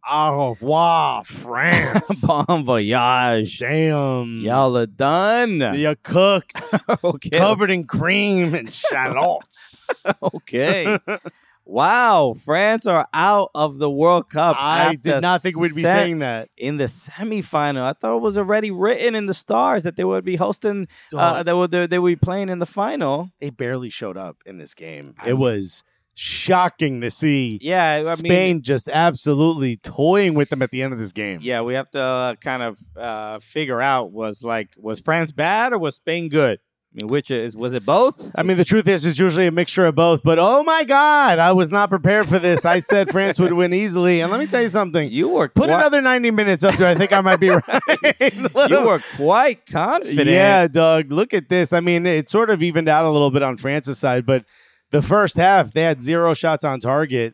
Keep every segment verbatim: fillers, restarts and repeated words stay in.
Au revoir, France. Bon voyage. Damn. Y'all are done. You're cooked. Okay. Covered in cream and shallots. Okay. Wow. France are out of the World Cup. I after did not think we'd be set saying that. in the semifinal. I thought it was already written in the stars that they would be hosting, uh, that would they would be playing in the final. They barely showed up in this game. I It mean- was shocking to see Yeah, I Spain mean, just absolutely toying with them at the end of this game. yeah, we have to uh, kind of uh, figure out was like was France bad or was Spain good? I mean, which is was it both? I mean, the truth is, it's usually a mixture of both. But oh my God, I was not prepared for this. I said France would win easily, and let me tell you something. You were Put quite, another ninety minutes up there. I think I might be right. you were quite confident. Yeah, Doug. Look at this. I mean, it sort of evened out a little bit on France's side, but the first half they had zero shots on target.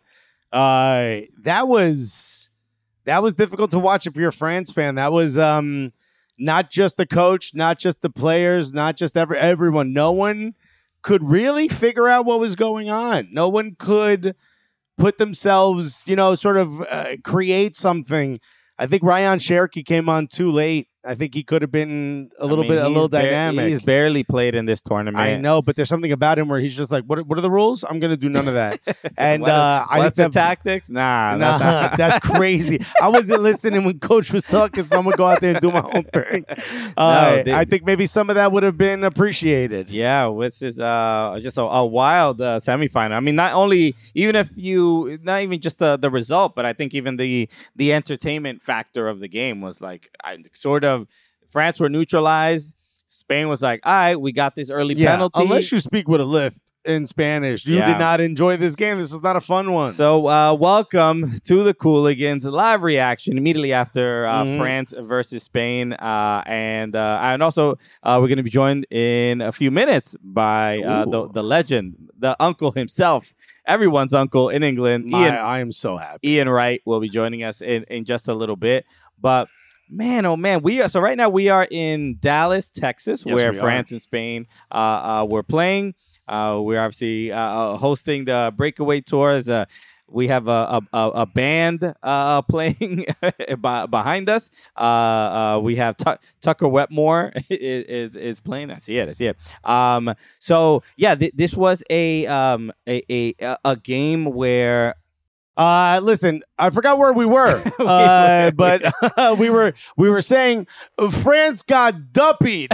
Uh, that was that was difficult to watch if you're a France fan. That was um. Not just the coach, not just the players, not just every, everyone. No one could really figure out what was going on. No one could put themselves, you know, sort of uh, create something. I think Ryan Cherky came on too late. I think he could have been a little I mean, bit, a he's little bar- dynamic. He's barely played in this tournament. I know, but there's something about him where he's just like, what, what are the rules? I'm going to do none of that. And What- uh, I What's the think that- tactics? Nah, Nah, that's not- that's crazy. I wasn't listening when Coach was talking, so I'm gonna go out there and do my own thing. Uh, they- I think maybe some of that would have been appreciated. Yeah, which is uh, just a, a wild uh, semifinal. I mean, not only even if you, not even just the, the result, but I think even the the entertainment factor of the game was like, I sort of France were neutralized. Spain was like, all right, we got this early Yeah, penalty. unless you speak with a lift in Spanish, you Yeah. did not enjoy this game. This was not a fun one. So, uh, welcome to the Cooligans live reaction immediately after uh, Mhm. France versus Spain, uh, and uh, and also uh, we're going to be joined in a few minutes by uh, the Ooh. the legend, the uncle himself, everyone's uncle in England, My- Ian I am so happy. Ian Wright will be joining us in, in just a little bit, but. Man, oh man, we are so right now we are in Dallas, Texas, Yes, where we are. France and Spain uh, uh, were playing. Uh, we're obviously uh, uh, hosting the breakaway tours. Uh, we have a a, a a band uh, playing be- behind us. Uh, uh, we have Tuck Tucker Wetmore is, is is playing. I see it. I see it. Um, so yeah, th- this was a um a a a game where. Uh, listen, I forgot where we were, uh, but we were we were saying France got duppied.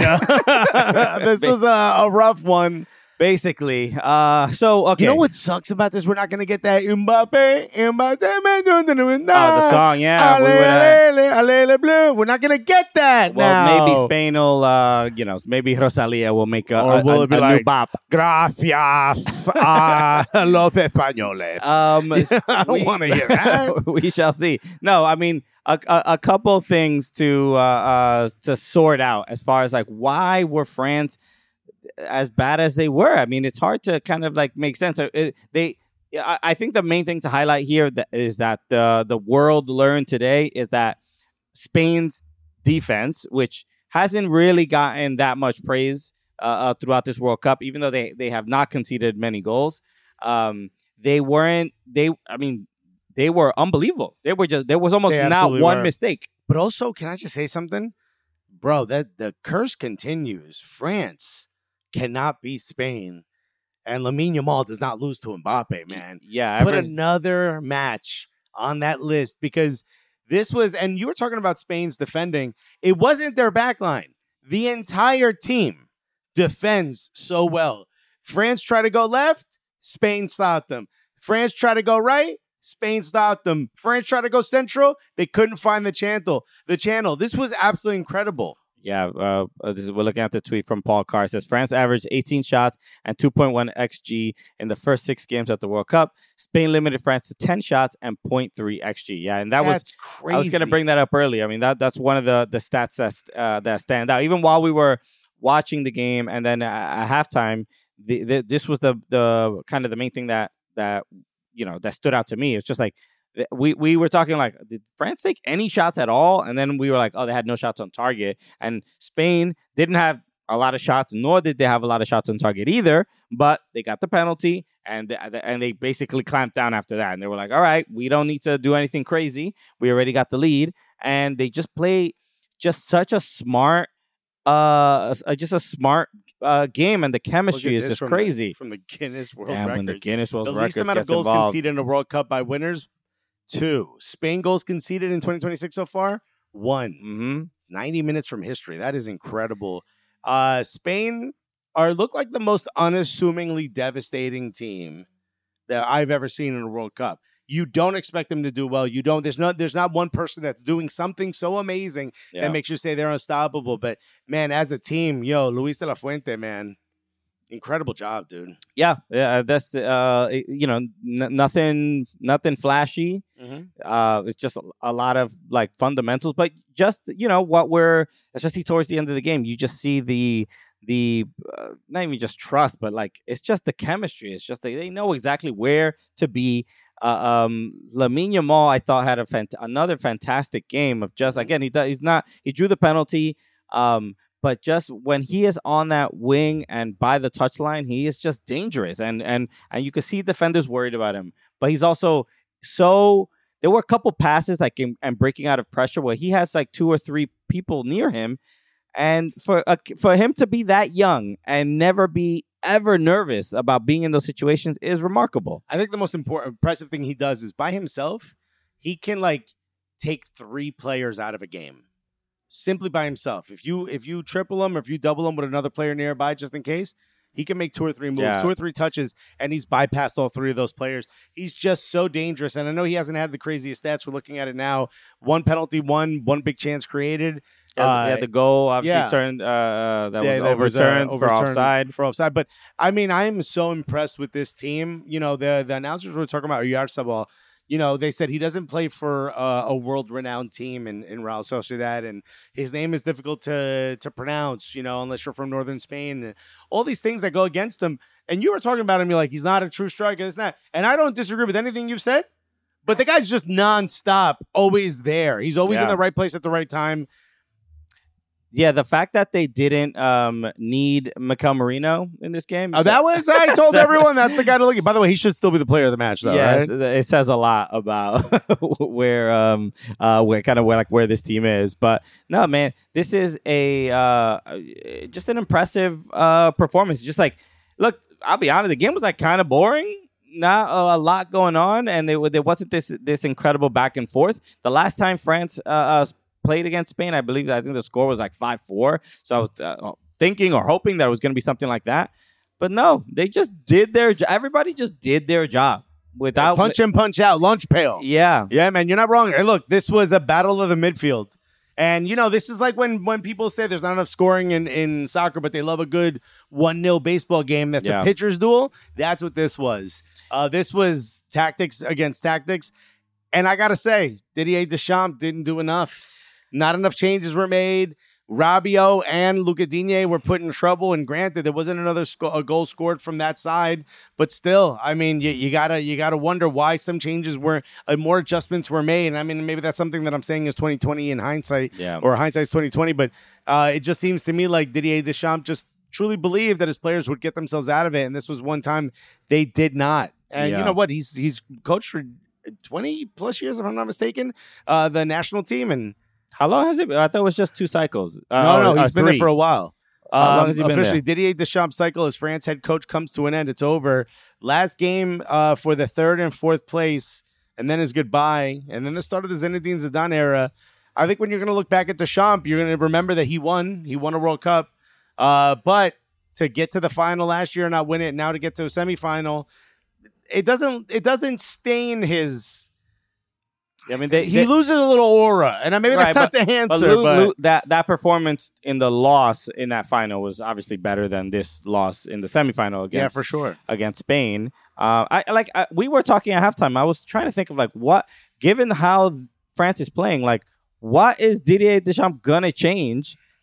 This was a, a rough one. Basically, uh, so okay. You know what sucks about this? We're not going to get that Mbappe, Mbappe, Oh, the song, yeah. we would, uh, We're not going to get that well, now. maybe Spain will, uh, you know, maybe Rosalia will make a, Or a, will a, it be a new like- bop. Gracias a los españoles. Um, I don't we- want to hear that. we shall see. No, I mean a, a, a couple things to uh, uh, to sort out as far as like why were France as bad as they were. I mean, it's hard to kind of like make sense. Uh, It, they, I, I think the main thing to highlight here that is that the the world learned today is that Spain's defense, which hasn't really gotten that much praise uh, uh, throughout this World Cup, even though they they have not conceded many goals. Um, they weren't. They, I mean, they were unbelievable. They were just. There was almost They not absolutely one were. mistake. But also, can I just say something? Bro, that the curse continues. France cannot beat Spain. And Lamine Yamal does not lose to Mbappe, man. Yeah, Put every- another match on that list because this was, and you were talking about Spain's defending. It wasn't their back line. The entire team defends so well. France tried to go left, Spain stopped them. France tried to go right, Spain stopped them. France tried to go central, they couldn't find the channel. The channel. This was absolutely incredible. Yeah, uh, uh, this is, we're looking at the tweet from Paul Carr. It says France averaged eighteen shots and two point one X G in the first six games at the World Cup. Spain limited France to ten shots and zero point three X G. Yeah, and that That's was crazy. I was going to bring that up earlier. I mean, that that's one of the the stats that uh, that stand out. Even while we were watching the game, and then at, at halftime, the, the, this was the the kind of the main thing that that you know that stood out to me. It's just like. We we were talking like, did France take any shots at all? And then we were like, oh, they had no shots on target. And Spain didn't have a lot of shots, nor did they have a lot of shots on target either. But they got the penalty, and they, and they basically clamped down after that. And they were like, all right, we don't need to do anything crazy. We already got the lead. And they just play just such a smart, uh, just a smart uh, game. And the chemistry is just from crazy. The, from the Guinness World yeah, Record. when the Guinness World The Record least amount of gets goals involved. conceded in a World Cup by winners, two. Spain goals conceded in twenty twenty-six so far, one. Mm-hmm. It's ninety minutes from history. That is incredible. Uh, Spain are look like the most unassumingly devastating team that I've ever seen in a World Cup. You don't expect them to do well. You don't. There's not. There's not one person that's doing something so amazing Yeah. that makes you say they're unstoppable. But man, as a team, yo, Luis de la Fuente, man, incredible job, dude. Yeah, yeah, that's uh, you know, n- nothing, nothing flashy. Mm-hmm. Uh, it's just a, a lot of like fundamentals, but just you know what we're, especially towards the end of the game, you just see the the uh, not even just trust, but like it's just the chemistry. It's just they, they know exactly where to be. Uh, um, Lamine Yamal, I thought had a fant- another fantastic game of just again he does, he's not he drew the penalty. Um, But just when he is on that wing and by the touchline, he is just dangerous. And and and you can see defenders worried about him. But he's also so there were a couple passes like in, and breaking out of pressure where he has like two or three people near him. And for uh, for him to be that young and never be ever nervous about being in those situations is remarkable. I think the most important, impressive thing he does is by himself, he can like take three players out of a game. Simply by himself. If you if you triple him or if you double him with another player nearby, just in case, he can make two or three moves, Yeah. two or three touches, and he's bypassed all three of those players. He's just so dangerous. And I know he hasn't had the craziest stats. We're looking at it now. One penalty, one, one big chance created. Yeah, Uh, yeah, the goal obviously yeah. turned uh, uh, that Yeah, was that was, uh, overturned for overturned offside. For offside. But I mean, I am so impressed with this team. You know, the the announcers were talking about Oyarzabal. You know, they said he doesn't play for uh, a world-renowned team in, in Real Sociedad, and his name is difficult to to pronounce, you know, unless you're from northern Spain. And all these things that go against him. And you were talking about him, you're like, he's not a true striker, it's not. And I don't disagree with anything you've said, but the guy's just nonstop, always there. He's always Yeah. in the right place at the right time. Yeah, the fact that they didn't um, need Mikel Marino in this game. Oh, that was, I told everyone that's the guy to look at. By the way, he should still be the player of the match, though, yes, right? it says a lot about where, um, uh, where kind of where like where this team is. But no, man, this is a uh, just an impressive uh, performance. Just like, look, I'll be honest, the game was like kind of boring. Not a, a lot going on, and there, there wasn't this this incredible back and forth. The last time France uh, uh, played against Spain, I believe I think the score was like five four. So I was uh, thinking or hoping that it was going to be something like that. But no, they just did their job. Everybody just did their job without Punch in, punch out, lunch pail. Yeah. Yeah, man, you're not wrong. Hey, look, this was a battle of the midfield. And, you know, this is like when, when people say there's not enough scoring in, in soccer, but they love a good one nil baseball game that's Yeah. a pitcher's duel. That's what this was. Uh, this was tactics against tactics. And I got to say, Didier Deschamps didn't do enough. Not enough changes were made. Rabiot and Luca Digne were put in trouble. And granted, there wasn't another sco- a goal scored from that side. But still, I mean, you, you gotta you gotta wonder why some changes were, uh, more adjustments were made. And I mean, maybe that's something that I'm saying is twenty twenty in hindsight, Yeah. or hindsight's twenty twenty. But uh, it just seems to me like Didier Deschamps just truly believed that his players would get themselves out of it. And this was one time they did not. And Yeah. you know what? He's he's coached for twenty plus years, if I'm not mistaken, uh, the national team. And How long has it been? I thought it was just two cycles. Uh, no, no, or- he's or been there three. for a while. How long Um, has he been officially, there? Didier Deschamps' cycle as France head coach comes to an end. It's over. Last game uh, for the third and fourth place, and then his goodbye, and then the start of the Zinedine Zidane era. I think when you're going to look back at Deschamps, you're going to remember that he won. He won a World Cup. Uh, but to get to the final last year and not win it, now to get to a semifinal, it doesn't it doesn't stain his. I mean, they, He they, loses a little aura, and maybe that's Right, not but- the answer. but Lu- but Lu- that that performance in the loss in that final was obviously better than this loss in the semifinal against yeah, for sure. against Spain. Uh, I like I, we were talking at halftime. I was trying to think of like what, given how France is playing, like what is Didier Deschamps gonna change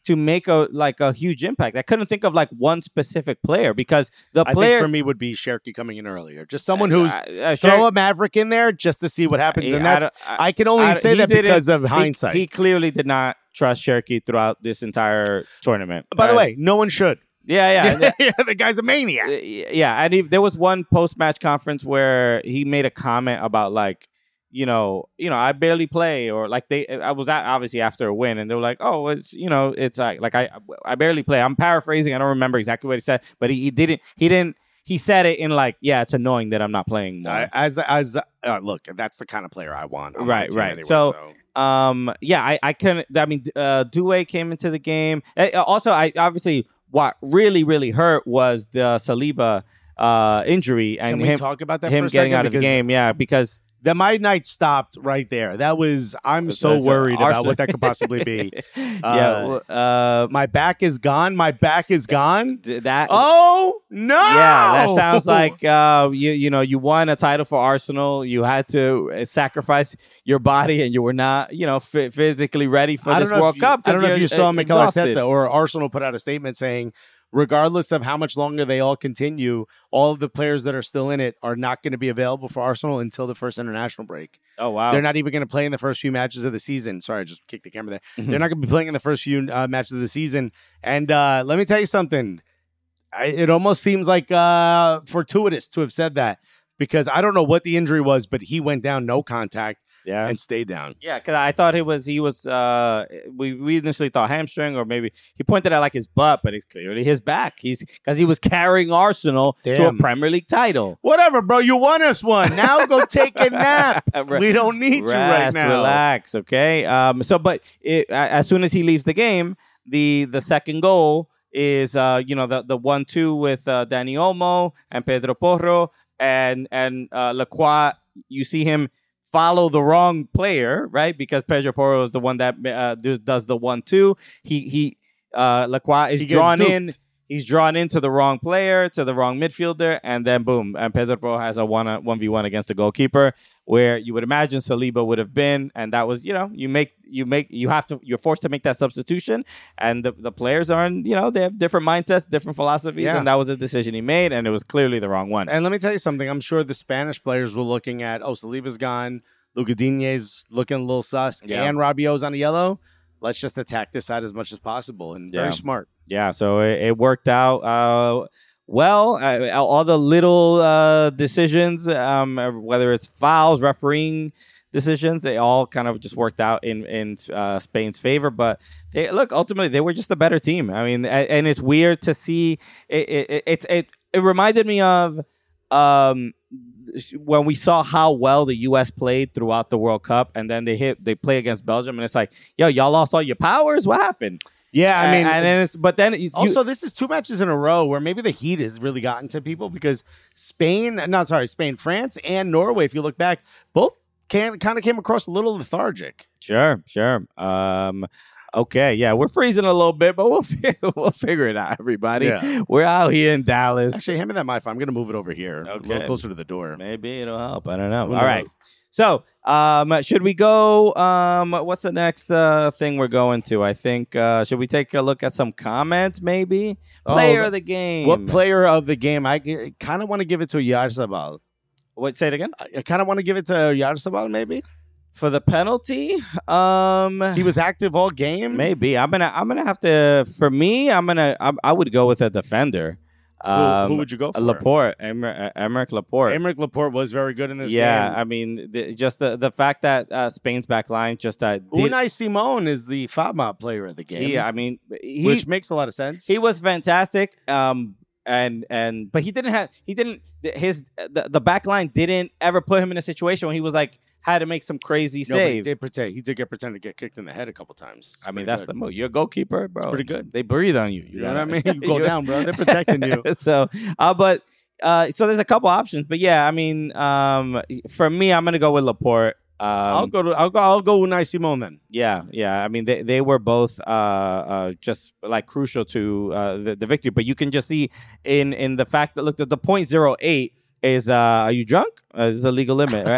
to make a like a huge impact. I couldn't think of like one specific player because the I player think for me would be Cherky coming in earlier. Just someone who's uh, uh, throw Cher- a Maverick in there just to see what happens. I- And I that's don't- I, can only I- say he that didn't- because of he- hindsight. He, clearly did not trust Cherky throughout this entire tournament. By the Uh, way, no one should. yeah, yeah. yeah, the guy's a maniac. Uh, yeah, and he, there was one post-match conference where he made a comment about like, you know, you know, I barely play, or like they, I was at, obviously after a win, and they were like, oh, it's, you know, it's like, like I, I barely play. I'm paraphrasing. I don't remember exactly what he said, but he, he didn't, he didn't, he said it in like, yeah, it's annoying that I'm not playing more. Uh, as as uh, look, that's the kind of player I want. on my Right, team right. anyway, So- Um, yeah, I, I couldn't. I mean, uh, Due came into the game. Uh, Also, I obviously what really, really hurt was the Saliba uh, injury and can we him, talk about that? him for a getting second? out of the Because game. Yeah, because That my night stopped right there. That was. I'm so That's, uh, worried about Arsenal- what that could possibly be. yeah, Uh, well, uh, My back is gone. My back is gone. d- that. Oh no! Yeah, that sounds like uh, you. You know, you won a title for Arsenal. You had to uh, sacrifice your body, and you were not, you know, f- physically ready for I this don't know World if you, Cup. I don't know if you saw Mikel exhausted. Arteta or Arsenal put out a statement saying, regardless of how much longer they all continue, all of the players that are still in it are not going to be available for Arsenal until the first international break. Oh wow! They're not even going to play in the first few matches of the season. Sorry, I just kicked the camera there. Mhm. They're not going to be playing in the first few uh, matches of the season. And uh, let me tell you something. I, it almost seems like uh, fortuitous to have said that because I don't know what the injury was, but he went down no contact yeah. and stayed down. Yeah, because I thought it was he was uh we, we initially thought hamstring or maybe he pointed out like his butt, but it's clearly his back. He's because he was carrying Arsenal to a Damn. Premier League title. Whatever, bro. You won us one. Now go take a nap. Re- We don't need you right Rest, now. relax, okay. Um. So, but it, a- as soon as he leaves the game, the the second goal is uh you know the the one two with uh, Dani Olmo and Pedro Porro and and uh, Lacroix. You see him follow the wrong player, right? Because Pedro Porro is the one that uh, does, does the one two. He he uh, Lacroix is He gets drawn duped. in. He's drawn into the wrong player, to the wrong midfielder, and then boom, and Pedro Porro has a one one v one against the goalkeeper, where you would imagine Saliba would have been, and that was, you know, you make you make you have to you're forced to make that substitution, and the, the players are, in, you know, they have different mindsets, different philosophies, Yeah. and that was a decision he made, and it was clearly the wrong one. And let me tell you something. I'm sure the Spanish players were looking at, oh, Saliba's gone. Luca Digne's looking a little sus. Yeah. And Rabiot's on the yellow. Let's just attack this side as much as possible. And Yeah. very smart. Yeah, so it, it worked out uh, well. Uh, all the little uh, decisions, um, whether it's fouls, refereeing decisions, they all kind of just worked out in in uh, Spain's favor. But they look ultimately they were just a better team. I mean, and, and it's weird to see. It it it, it, it, it reminded me of. Um, when we saw how well the U S played throughout the World Cup, and then they hit, they play against Belgium, and it's like, yo, y'all lost all your powers. What happened? Yeah, I mean, and, and then it's, but then you, also, this is two matches in a row where maybe the heat has really gotten to people because Spain, no, sorry, Spain, France, and Norway, if you look back, both can, kind of came across a little lethargic. Sure, sure. Um, okay, yeah, we're freezing a little bit, but we'll fi- we'll figure it out, everybody. Yeah. We're out here in Dallas. Actually, hand me that mic. I'm going to move it over here, a Okay. little closer to the door. Maybe it'll help. I don't know. Who All right. knows? So, um, should we go? Um, what's the next uh, thing we're going to? I think uh, should we take a look at some comments? Maybe player Oh, of the game. What player of the game? I kind of want to give it to Yarzabal. What? Say it again. I kind of want to give it to Yarzabal, maybe. For the penalty, um, He was active all game. maybe I'm gonna I'm gonna have to. For me, I'm gonna I, I would go with a defender. Who, Um, who would you go for? Laporte, Emer- Emerick Laporte. Emerick Laporte was very good in this yeah, game. I mean, the, just the, the fact that uh, Spain's back line just uh, did, Unai Simon is the FAMA player of the game, he, I mean, he which makes a lot of sense. he was fantastic. Um, and and but he didn't have he didn't his the, the back line didn't ever put him in a situation when he was like had to make some crazy No, but he save. did pretend. He did get pretended to get kicked in the head a couple times. I mean, Pretty that's good. the move. You're a goalkeeper, bro. It's pretty good. They breathe on you. You know what I mean? You go down, bro. They're protecting you. so, uh, but uh, so there's a couple options, but yeah, I mean, um, for me, I'm gonna go with Laporte. Um, I'll go to. I'll go. I'll go Unai Simon then. Yeah, yeah. I mean, they, they were both uh, uh, just like crucial to uh, the, the victory. But you can just see in in the fact that look, the, the point zero eight is uh, are you drunk? Uh, this is a legal limit,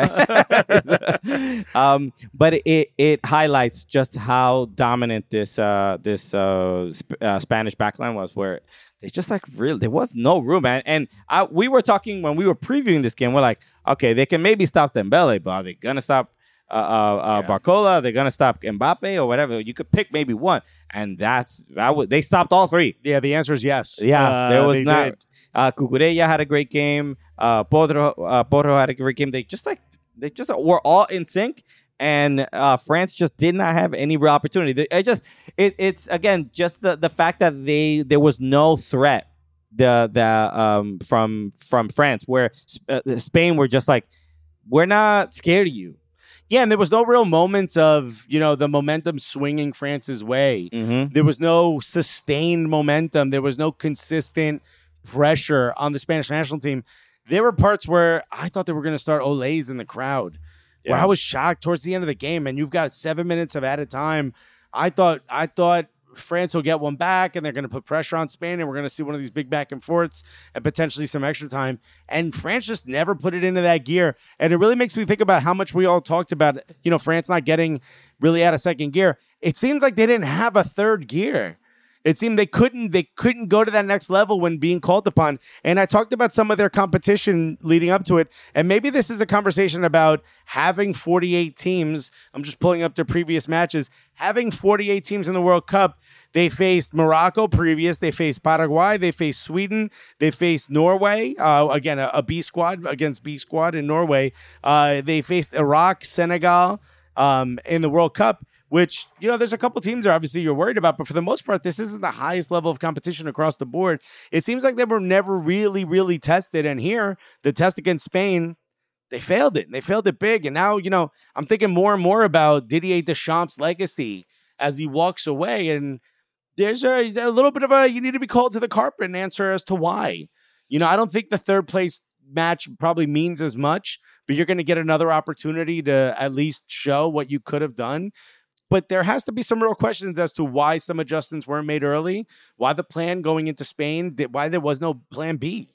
right? um, but it it highlights just how dominant this uh, this uh, sp- uh, Spanish backline was, where they just like really there was no room, man. And I, we were talking when we were previewing this game. We're like, okay, they can maybe stop Dembele, but are they gonna stop uh, uh, uh, yeah. Barcola? They're gonna stop Mbappe or whatever. You could pick maybe one, and that's that was they stopped all three. Yeah, the answer is yes. Yeah, uh, there was not. Did. Uh, Cucurella had a great game. Uh, Porro, uh, Porro had a great game. They just like they just were all in sync, and uh, France just did not have any real opportunity. It just it, it's again just the, the fact that they there was no threat the the um from from France, where uh, Spain were just like, we're not scared of you. Yeah, and there was no real moments of, you know, the momentum swinging France's way. Mm-hmm. There was no sustained momentum. There was no consistent pressure on the Spanish national team. There were parts where I thought they were going to start Olays in the crowd, yeah. where I was shocked towards the end of the game, and you've got seven minutes of added time. I thought I thought France will get one back, and they're going to put pressure on Spain, and we're going to see one of these big back and forths and potentially some extra time. And France just never put it into that gear. And it really makes me think about how much we all talked about, you know, France not getting really out of second gear. It seems like they didn't have a third gear. It seemed they couldn't they couldn't go to that next level when being called upon. And I talked about some of their competition leading up to it. And maybe this is a conversation about having forty-eight teams. I'm just pulling up their previous matches. Having forty-eight teams in the World Cup. They faced Morocco previous. They faced Paraguay. They faced Sweden. They faced Norway. Uh, again, a, a B squad against B squad in Norway. Uh, they faced Iraq, Senegal um, in the World Cup. Which, you know, there's a couple teams there obviously you're worried about, but for the most part, this isn't the highest level of competition across the board. It seems like they were never really, really tested. And here, the test against Spain, they failed it. They failed it big. And now, you know, I'm thinking more and more about Didier Deschamps' legacy as he walks away. And there's a, a little bit of a, you need to be called to the carpet and answer as to why. You know, I don't think the third place match probably means as much, but you're going to get another opportunity to at least show what you could have done. But there has to be some real questions as to why some adjustments weren't made early, why the plan going into Spain, why there was no plan B.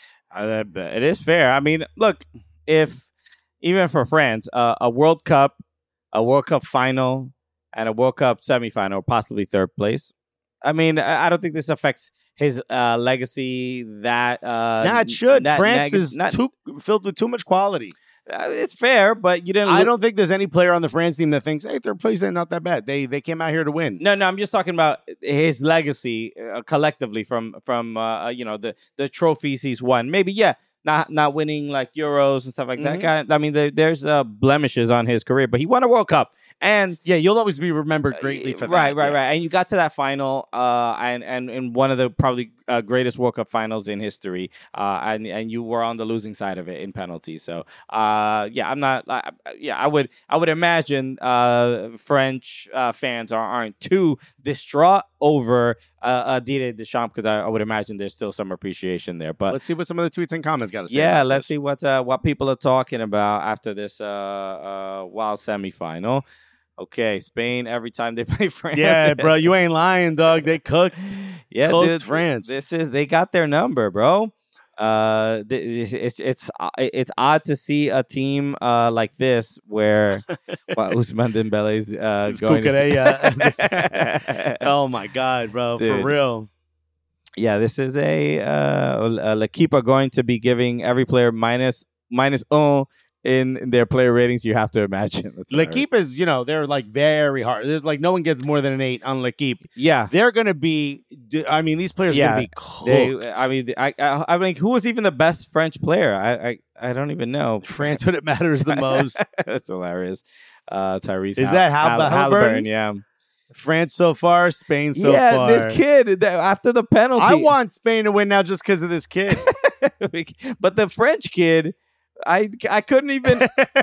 Uh, it is fair. I mean, look, if even for France, uh, a World Cup, a World Cup final, and a World Cup semifinal, possibly third place. I mean, I don't think this affects his uh, legacy that. Uh, nah, it should. That France neg- is not, too filled with too much quality. Uh, it's fair, but you didn't. I look- don't think there's any player on the France team that thinks, "Hey, third place ain't not that bad." They they came out here to win. No, no, I'm just talking about his legacy uh, collectively from from uh, you know the the trophies he's won. Maybe yeah, not not winning like Euros and stuff like Mm-hmm. that. I mean, there, there's uh, blemishes on his career, but he won a World Cup, and yeah, you'll always be remembered greatly for that. Right, right, yeah. right. And you got to that final, uh, and and in one of the probably uh, greatest World Cup finals in history, uh, and and you were on the losing side of it in penalties. So, uh, yeah, I'm not. Uh, yeah, I would I would imagine uh, French uh, fans are, aren't too distraught over uh, uh, Didier Deschamps because I, I would imagine there's still some appreciation there. But let's see what some of the tweets and comments got to say. yeah, about let's this. see what's uh, what people are talking about after this uh, uh, wild semifinal. Okay, Spain every time they play France. Yeah, bro, you ain't lying, dog. They cooked. Yeah, cooked dude, France. This is they got their number, bro. Uh, th- it's it's it's odd to see a team uh like this where well, Ousmane Dembele's uh going. To oh my god, bro, Dude. for real. Yeah, this is a uh, L'Equipe are going to be giving every player minus minus un in, in their player ratings. You have to imagine. L'Equipe is, you know, they're like very hard. There's like no one gets more than an eight on L'Equipe. Yeah, they're gonna be. I mean, these players yeah, are gonna be cooked. They, I mean, I, I I mean, who was even the best French player? I I, I don't even know. France when it matters the most. That's hilarious. Uh, Tyrese. Is that Hal- Hal- Halliburton? Yeah. France so far, Spain so yeah, far. this kid that- after the penalty. I want Spain to win now just because of this kid. But the French kid, I I couldn't even.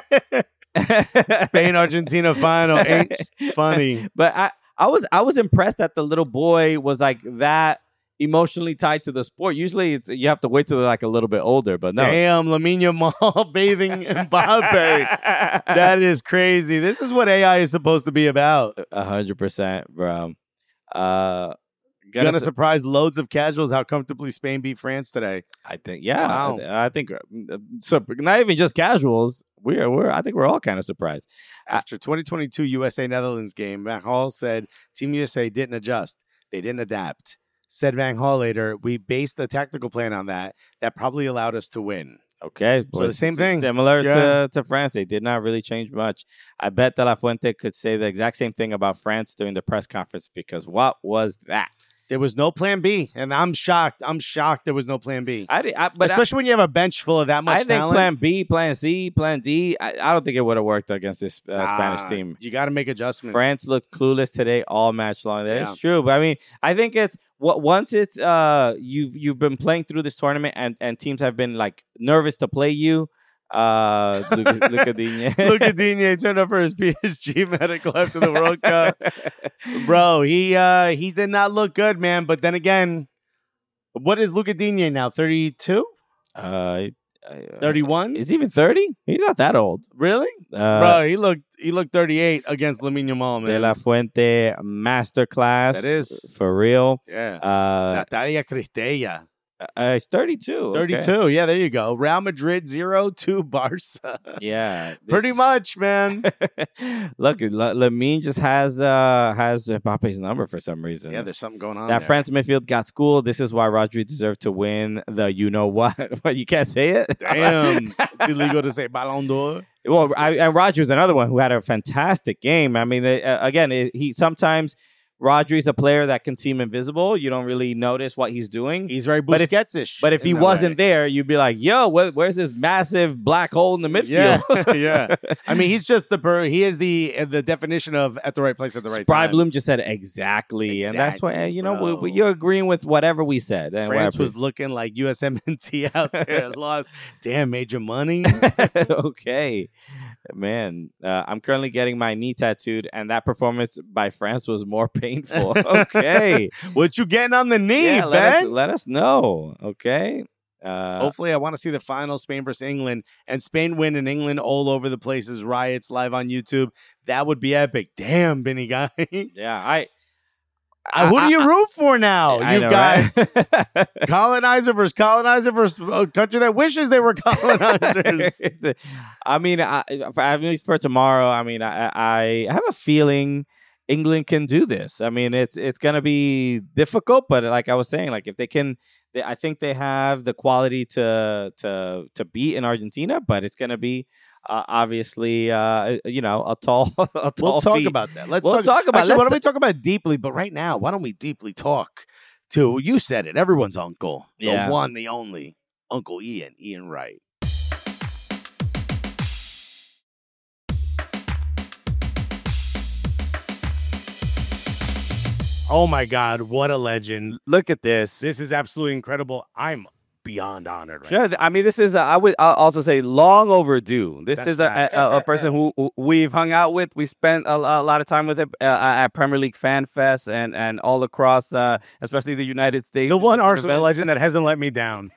Spain Argentina final ain't funny. But I I was I was impressed that the little boy was like that emotionally tied to the sport. Usually it's you have to wait till they're like a little bit older, but no. Damn, Lamine Yamal bathing Mbappe. That is crazy. This is what A I is supposed to be about. A hundred percent, bro. Uh, Gonna, Gonna su- surprise loads of casuals how comfortably Spain beat France today. I think, yeah, Wow. I, I think uh, so. Not even just casuals. We're, we're. I think we're all kind of surprised. After twenty twenty-two U S A Netherlands game, Van Gaal said Team U S A didn't adjust. They didn't adapt. Said Van Gaal later, we based the tactical plan on that. That probably allowed us to win. Okay, So well, the same s- thing. similar Yeah. to, to France. They did not really change much. I bet De La Fuente could say the exact same thing about France during the press conference because what was that? There was no plan B, and I'm shocked. I'm shocked there was no plan B. I, di- I but I, Especially when you have a bench full of that much I think talent. Plan B, Plan C, Plan D. I, I don't think it would have worked against this uh, Spanish Ah, team. You got to make adjustments. France looked clueless today all match long. That is Yeah. true, but I mean, I think it's what once it's uh you've you've been playing through this tournament and and teams have been like nervous to play you. Uh, Lucas, Luca Digne. Luca Digne turned up for his P S G medical after the World Cup. Bro, he uh he did not look good, man. But then again, what is Luca Digne now? thirty-two? Uh, thirty-one? Is he even thirty? He's not that old. Really? Uh, Bro, he looked he looked thirty-eight against Lamine Yamal, De man. La Fuente masterclass. That is. for real. Yeah. Uh, Natalia Cristella. uh, he's thirty-two. okay. thirty-two. Yeah, there you go. Real Madrid zero to Barca. Yeah, Pretty this- much, man. Look, L- Lamine just has uh has Mbappe's number for some reason. Yeah, there's something going on that there. France midfield got schooled. This is why Rodri deserved to win the you know what. But you can't say it. Damn. It's illegal to say Ballon d'Or. Well, I, and Rodri's another one who had a fantastic game. I mean, uh, again, it, he sometimes Rodri's a player that can seem invisible. You don't really notice what he's doing. He's very But if- Busquets-ish. But if in he that wasn't way. there, you'd be like, "Yo, where, where's this massive black hole in the midfield?" Yeah, yeah. I mean, he's just the per- he is the the definition of at the right place at the right Spry time. Bloom just said exactly, and that's why Exactly, you know we, bro. we, you're agreeing with whatever we said. and France whatever. was looking like U S M N T out there. Lost. Damn, major money. okay, man. Uh, I'm currently getting my knee tattooed, and that performance by France was more painful. Okay, What you getting on the knee, yeah, let us Ben? let us know. Okay. Uh, Hopefully, I want to see the final Spain versus England and Spain win in England all over the places. Riots live on YouTube. That would be epic. Damn, Benny guy. yeah, I. Uh, Who do you root for now? I You've know, got right? colonizer versus colonizer versus a country that wishes they were colonizers. I mean, I, for, at least for tomorrow, I mean, I, I have a feeling England can do this. I mean, it's it's gonna be difficult, but like I was saying, like if they can, they, I think they have the quality to to to beat in Argentina, but it's gonna be uh, obviously, uh, you know, a tall, a tall. We'll talk feat. about that. Let's We'll talk, talk about- Actually, why let's- don't we talk about it deeply? But right now, why don't we deeply talk to you said it, everyone's uncle, the Yeah. one, the only Uncle Ian, Ian Wright. Oh my God, what a legend! Look at this. This is absolutely incredible. I'm beyond honored. Right Sure. I mean, this is, a, I would I'll also say, long overdue. This That's is a, facts. a, a person who who we've hung out with. We spent a, a lot of time with him uh, at Premier League Fan Fest and, and all across, uh, especially the United States. The one Arsenal legend that hasn't let me down.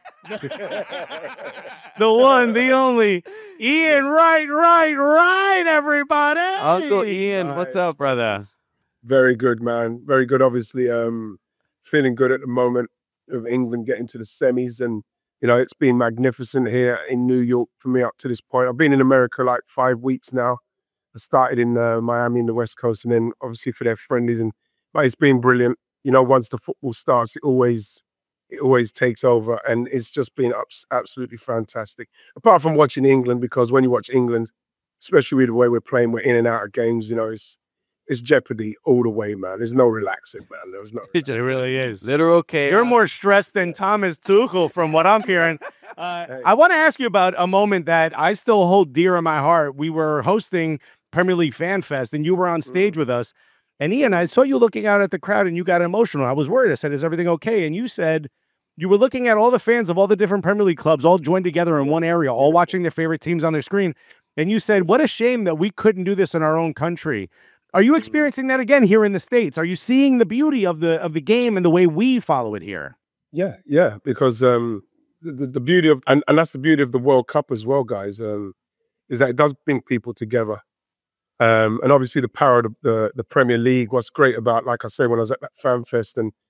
The one, the only, Ian Wright, right, right, everybody. Uncle Ian, what's Nice. up, brother? Very good, man. Very good. Obviously, um, feeling good at the moment of England getting to the semis, and you know it's been magnificent here in New York for me up to this point. I've been in America like five weeks now. I started in uh, Miami in the West Coast, and then obviously for their friendlies, and but it's been brilliant. You know, once the football starts, it always it always takes over, and it's just been abs- absolutely fantastic. Apart from watching England, because when you watch England, especially with the way we're playing, we're in and out of games. You know, it's It's jeopardy all the way, man. There's no relaxing, man. There's no. It really is. Literal chaos. You're more stressed than Thomas Tuchel, from what I'm hearing. Uh, Hey. I want to ask you about a moment that I still hold dear in my heart. We were hosting Premier League Fan Fest, and you were on stage with us. And Ian, I saw you looking out at the crowd, and you got emotional. I was worried. I said, "Is everything okay?" And you said you were looking at all the fans of all the different Premier League clubs, all joined together in one area, all watching their favorite teams on their screen. And you said, "What a shame that we couldn't do this in our own country." Are you experiencing that again here in the States? Are you seeing the beauty of the of the game and the way we follow it here? Yeah, yeah, because um, the, the beauty of and, and that's the beauty of the World Cup as well, guys. Um, is that it does bring people together, um, and obviously the power of the, the the Premier League. What's great about, like I said, when I was at that fan fest, and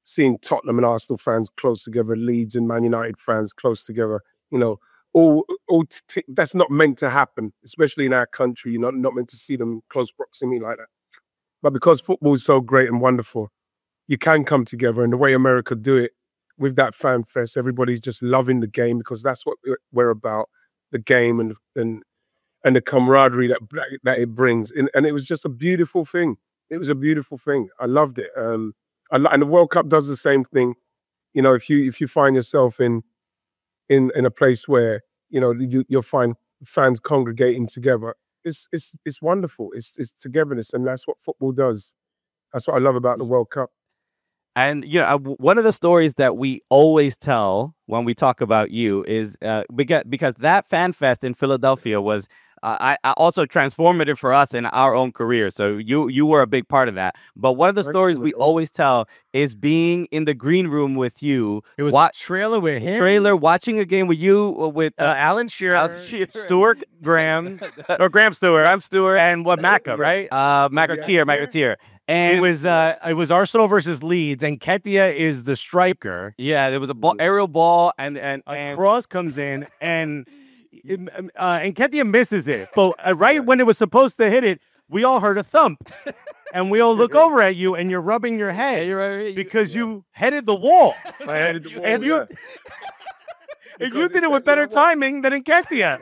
seeing Tottenham and Arsenal fans close together, Leeds and Man United fans close together, you know, all, all t- that's not meant to happen, especially in our country. You're not, not meant to see them close proximity like that. But because football is so great and wonderful, you can come together. And the way America do it with that fan fest, everybody's just loving the game because that's what we're about, the game and and and the camaraderie that that it brings. And, and it was just a beautiful thing. It was a beautiful thing. I loved it. Um, I, and the World Cup does the same thing. You know, if you if you find yourself in in in a place where, you know, you, you'll find fans congregating together, it's it's it's wonderful. It's it's togetherness, and that's what football does. That's what I love about the World Cup. And, you know, uh, one of the stories that we always tell when we talk about you is uh, because, because that fan fest in Philadelphia was uh, I, I also transformative for us in our own career. So you you were a big part of that. But one of the stories we always tell is being in the green room with you. It was wa- a trailer with him. Trailer, watching a game with you, with Uh, Alan Shearer, Alan Shearer. Stuart Graham, or Graham Stewart. I'm Stewart, and what Macca, right? uh, McAteer, McAteer. And It was uh, it was Arsenal versus Leeds, and Ketia is the striker. yeah, there was a ball, aerial ball, and and, A and cross comes in, and uh, and Ketia misses it. But uh, right when it was supposed to hit it, we all heard a thump, and we all look over at you, and you're rubbing your head because you headed the wall. I headed the wall, And you, yeah. and Because you it's did it like, with you better know what? timing than in Ketia.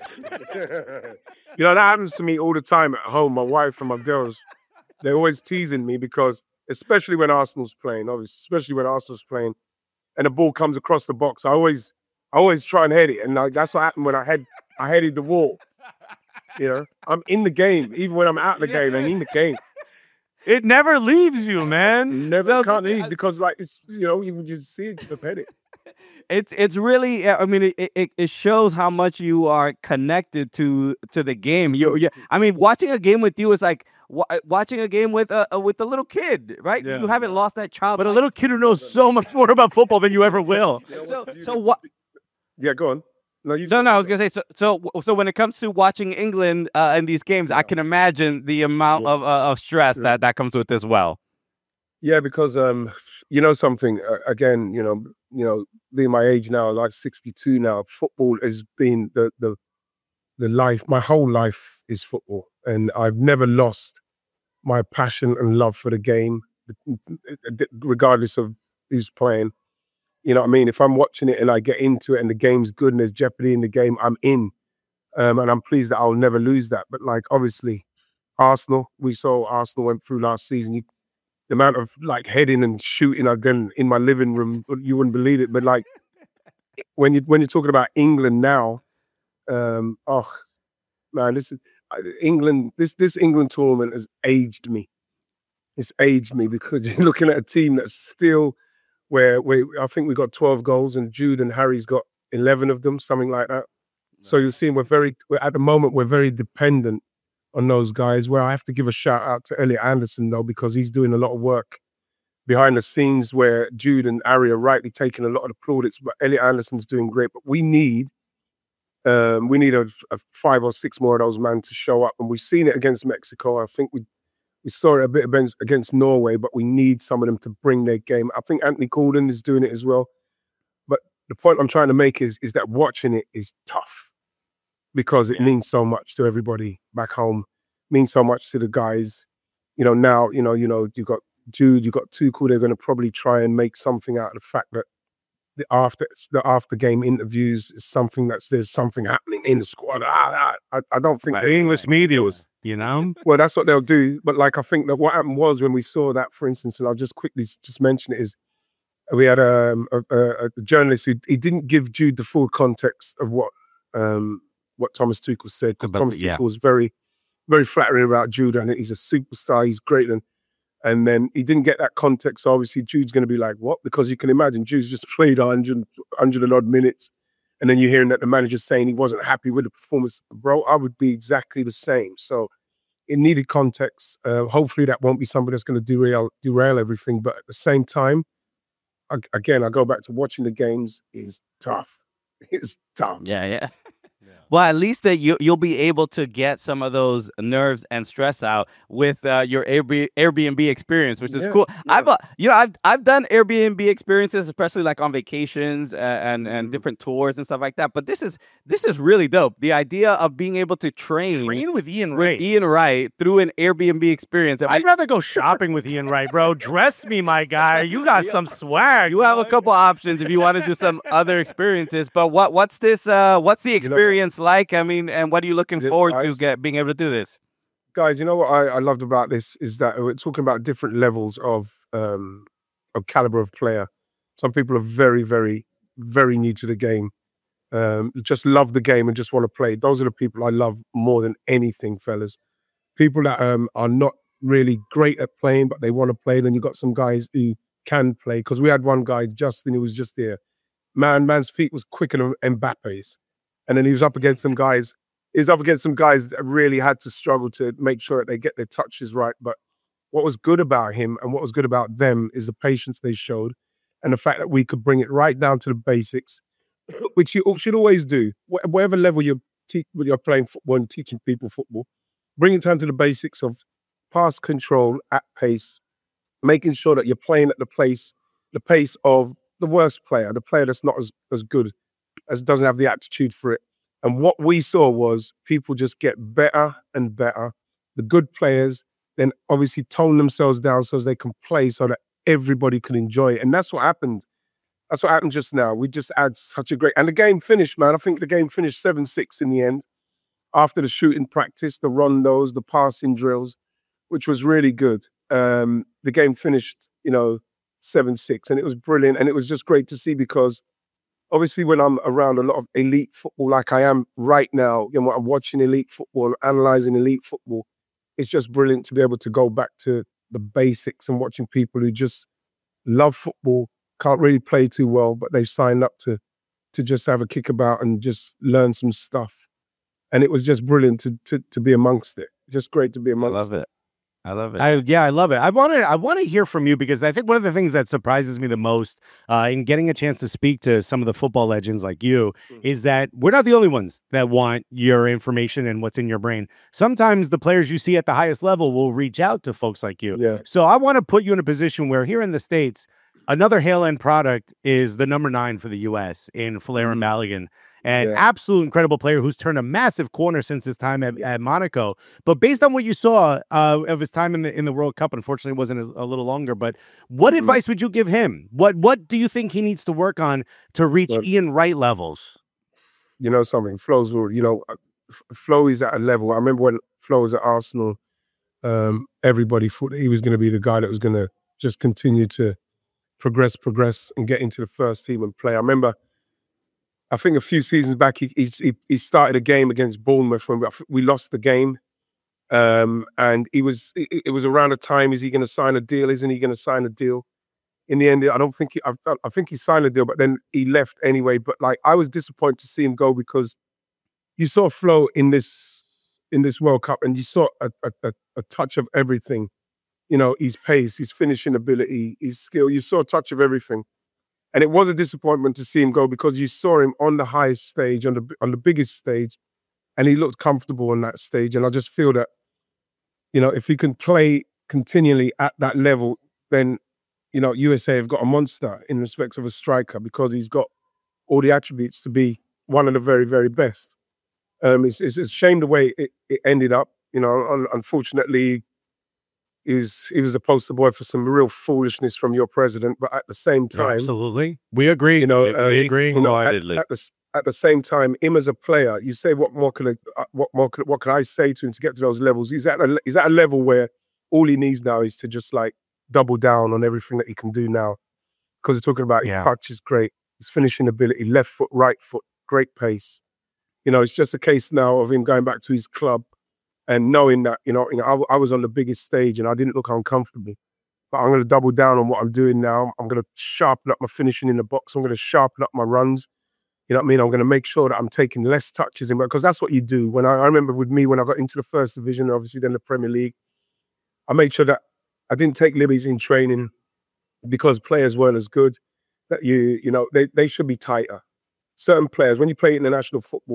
You know, that happens to me all the time at home. My wife and my girls, they're always teasing me because, especially when Arsenal's playing, obviously, especially when Arsenal's playing, and the ball comes across the box, I always, I always try and head it, and like, that's what happened when I head, I headed the wall. You know, I'm in the game, even when I'm out of the game. I'm in the game. It never leaves you, man. Never So- can't leave because, like, it's you know, you you see it, you head it. it's it's really I mean it, it it shows how much you are connected to to the game. You you I mean watching a game with you is like wa- watching a game with a uh, with a little kid, right? Yeah. You haven't lost that child. But a little kid who knows so much more about football than you ever will. so so what? Yeah, go on. No, you. No, no, I was gonna say so. So, so when it comes to watching England uh, in these games, I can imagine the amount of uh, of stress that that comes with as well. Yeah, because um, you know something. Uh, again, you know, you know, being my age now, like sixty-two now, football has been the the the life. My whole life is football, and I've never lost my passion and love for the game, regardless of who's playing. You know what I mean? If I'm watching it and I get into it and the game's good and there's jeopardy in the game, I'm in. Um, and I'm pleased that I'll never lose that. But like, obviously, Arsenal, we saw Arsenal went through last season. You, the amount of like heading and shooting I've done in my living room, you wouldn't believe it. But like, when you when you're talking about England now, um, oh man, this is England. This this England tournament has aged me. It's aged me because you're looking at a team that's still. Where we, I think we got twelve goals and Jude and Harry's got eleven of them, something like that. So you're seeing we're very, we're, at the moment, we're very dependent on those guys. Where I have to give a shout out to Elliot Anderson though, because he's doing a lot of work behind the scenes where Jude and Harry are rightly taking a lot of the plaudits, but Elliot Anderson's doing great. But we need, um, we need a, a five or six more of those men to show up. And we've seen it against Mexico. I think we, We saw it a bit against, against Norway, but we need some of them to bring their game. I think Anthony Gordon is doing it as well. But the point I'm trying to make is, is that watching it is tough because it Yeah. means so much to everybody back home, means so much to the guys. You know, now, you know, you know, you got Jude, you got Tuchel, they're going to probably try and make something out of the fact that the after the after game interviews is something that's there's something happening in the squad. I, I, I don't think Right. The English media was, you know? well, that's what they'll do. But like, I think that what happened was when we saw that, for instance, and I'll just quickly s- just mention it, is we had um, a, a, a journalist who he didn't give Jude the full context of what um, what Thomas Tuchel said. 'Cause About- Thomas yeah. Tuchel was very, very flattering about Jude, and he's a superstar. He's great, and and then he didn't get that context. So obviously, Jude's going to be like, what? Because you can imagine Jude's just played one hundred, one hundred and odd minutes. And then you're hearing that the manager's saying he wasn't happy with the performance. Bro, I would be exactly the same. So it needed context. Uh, hopefully that won't be something that's going to derail derail everything. But at the same time, ag- again, I go back to watching the games is tough. It's tough. Yeah, yeah. Well, at least that you you'll be able to get some of those nerves and stress out with uh, your Airbnb, Airbnb experience, which is Yeah, cool. yeah. I've uh, you know I've I've done Airbnb experiences, especially like on vacations and and, and Mhm. different tours and stuff like that. But this is this is really dope. The idea of being able to train, Train with Ian with Wright. Ian Wright through an Airbnb experience. I I'd rather go shopping with Ian Wright, bro. Dress me, my guy. You got some swag. You have a couple options if you want to do some other experiences, but what what's this? Uh, what's the know- experience like? I mean, and what are you looking Yeah, forward to guys. get being able to do this? Guys, you know what I, I loved about this is that we're talking about different levels of um of caliber of player. Some people are very, very, very new to the game. Um, just love the game and just want to play. Those are the people I love more than anything, fellas. People that um are not really great at playing, but they want to play. Then you got some guys who can play. Because we had one guy, Justin, who was just there. Man, man's feet was quicker than Mbappe's. And then he was up against some guys. He's up against some guys that really had to struggle to make sure that they get their touches right. But what was good about him and what was good about them is the patience they showed and the fact that we could bring it right down to the basics, which you should always do. Wh- Whatever level you're, te- when you're playing football and teaching people football, bring it down to the basics of pass control at pace, making sure that you're playing at the place, the pace of the worst player, the player that's not as, as good, as doesn't have the aptitude for it. And what we saw was people just get better and better. The good players then obviously tone themselves down so as they can play so that everybody can enjoy it. And that's what happened. That's what happened just now. We just had such a great... And the game finished, man. I think the game finished seven six in the end. After the shooting practice, the rondos, the passing drills, which was really good. Um, the game finished, you know, seven six, and it was brilliant. And it was just great to see because obviously when I'm around a lot of elite football like I am right now, you know, I'm watching elite football, analysing elite football, it's just brilliant to be able to go back to the basics and watching people who just love football, can't really play too well, but they've signed up to to just have a kickabout and just learn some stuff. And it was just brilliant to to to be amongst it. Just great to be I amongst love it. it. I love it. I, yeah, I love it. I want to. I want to hear from you because I think one of the things that surprises me the most uh, in getting a chance to speak to some of the football legends like you Mm. is that we're not the only ones that want your information and what's in your brain. Sometimes the players you see at the highest level will reach out to folks like you. Yeah. So I want to put you in a position where here in the States, another Hale End product is the number nine for the U S in Falarin Mhm. Balogun. An Yeah. absolute incredible player who's turned a massive corner since his time at, at Monaco. But based on what you saw uh, of his time in the in the World Cup, unfortunately, it wasn't a, a little longer. But what Mhm. advice would you give him? What What do you think he needs to work on to reach Well- Ian Wright levels? You know something, Flo's, will- you know, uh, F- Flo is at a level. I remember when Flo was at Arsenal, um, everybody thought that he was going to be the guy that was going to just continue to progress, progress, and get into the first team and play. I remember, I think a few seasons back, he he, he started a game against Bournemouth when we, we lost the game. Um, and he was, it, it was around the time, is he going to sign a deal? Isn't he going to sign a deal? In the end, I don't think he, I, I think he signed a deal, but then he left anyway. But like, I was disappointed to see him go because you saw Flo in this in this World Cup, and you saw a, a, a, a touch of everything. You know, his pace, his finishing ability, his skill. You saw a touch of everything, and it was a disappointment to see him go because you saw him on the highest stage, on the on the biggest stage, and he looked comfortable on that stage. And I just feel that, you know, if he can play continually at that level, then, you know, U S A have got a monster in respect of a striker because he's got all the attributes to be one of the very, very best. Um, it's, it's, it's a shame the way it, it ended up. You know, un- unfortunately, he was, he was the poster boy for some real foolishness from your president. But at the same time, Absolutely, we agree. you know, We- uh, we agree. you know, at, wholeheartedly. at the s- at the same time, him as a player, you say, what more can I, uh, what more can, what can I say to him to get to those levels? He's at a, he's at a level where all he needs now is to just like double down on everything that he can do now. Because we're talking about his Yeah. touch is great, his finishing ability, left foot, right foot, great pace. You know, it's just a case now of him going back to his club and knowing that, you know, you know, I, I was on the biggest stage and I didn't look uncomfortable. But I'm going to double down on what I'm doing now. I'm going to sharpen up my finishing in the box. I'm going to sharpen up my runs. You know what I mean? I'm going to make sure that I'm taking less touches in, because that's what you do. When I, I remember with me, when I got into the first division, obviously then the Premier League, I made sure that I didn't take liberties in training because players weren't as good. That you, you know, they, they should be tighter. Certain players, when you play international football,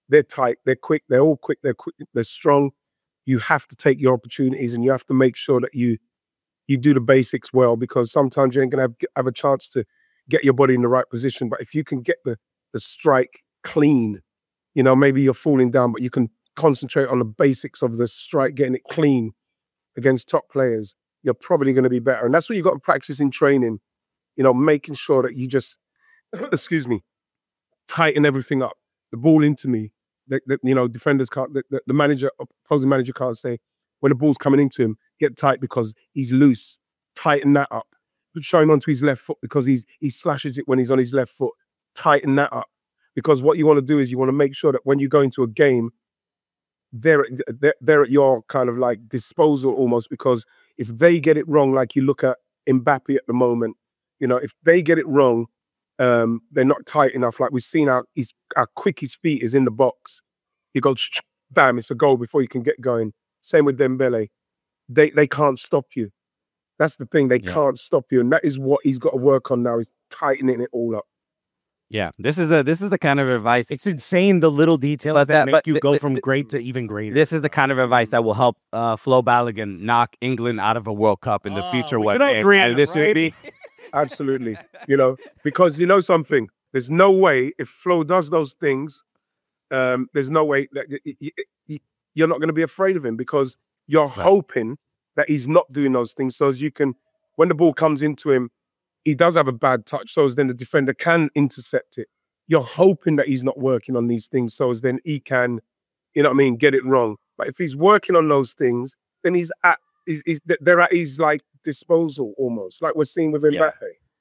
they're tight, they're quick, they're all quick, they're quick, they're strong. You have to take your opportunities and you have to make sure that you you do the basics well, because sometimes you ain't gonna have, have a chance to get your body in the right position. But if you can get the the strike clean, you know, maybe you're falling down, but you can concentrate on the basics of the strike, getting it clean against top players, you're probably going to be better. And that's what you got to practice in training, you know, making sure that you just, excuse me, tighten everything up. The ball into me, the, the, you know, defenders can't, the, the, the manager, opposing manager can't say, when the ball's coming into him, get tight because he's loose. Tighten that up. Showing onto his left foot because he's he slashes it when he's on his left foot. Tighten that up. Because what you want to do is you want to make sure that when you go into a game, they're, they're, they're at your kind of like disposal almost, because if they get it wrong, like you look at Mbappe at the moment, you know, if they get it wrong, um, they're not tight enough. Like we've seen how, he's, how quick his feet is in the box. You go, bam, it's a goal before you can get going. Same with Dembele. They, they can't stop you. That's the thing. They yeah. can't stop you. And that is what he's got to work on now, is tightening it all up. Yeah, this is a this is the kind of advice. It's insane, the little details but that, that make you th- go th- from th- great to even greater. This is the kind of advice that will help uh, Flo Balogun knock England out of a World Cup in the oh, future. We what could agree on this right? would be. Absolutely. You know, because you know something, there's no way if Flo does those things, um, there's no way that y- y- y- you're not going to be afraid of him, because you're right. hoping that he's not doing those things, so as you can, when the ball comes into him, he does have a bad touch, so as then the defender can intercept it. You're hoping that he's not working on these things, so as then he can, you know what I mean, get it wrong. But if he's working on those things, then he's at, he's, he's, they're at his like disposal almost, like we're seeing with Mbappe. Yeah.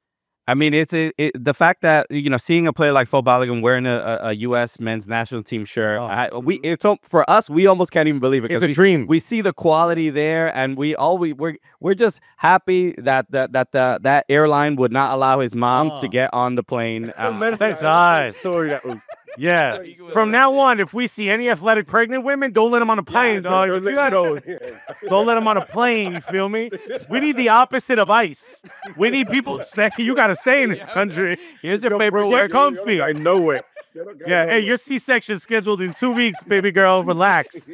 I mean, it's a, it, the fact that, you know, seeing a player like Flo Balogun wearing a, a, a U S men's national team shirt, oh. I, we it's for us, we almost can't even believe it. It's a we, dream. We see the quality there, and we all we we're we're just happy that that that the, that airline would not allow his mom oh. to get on the plane. Um, Thanks, guys. Sorry, that was. Yeah. From now on, if we see any athletic pregnant women, don't let them on a plane, yeah, dog. Don't, let, no. don't let them on a plane, you feel me? We need the opposite of ICE. We need people saying, you got to stay in this country. Here's your paperwork. Get comfy. I know it. Yeah, hey, your C-section scheduled in two weeks, baby girl. Relax.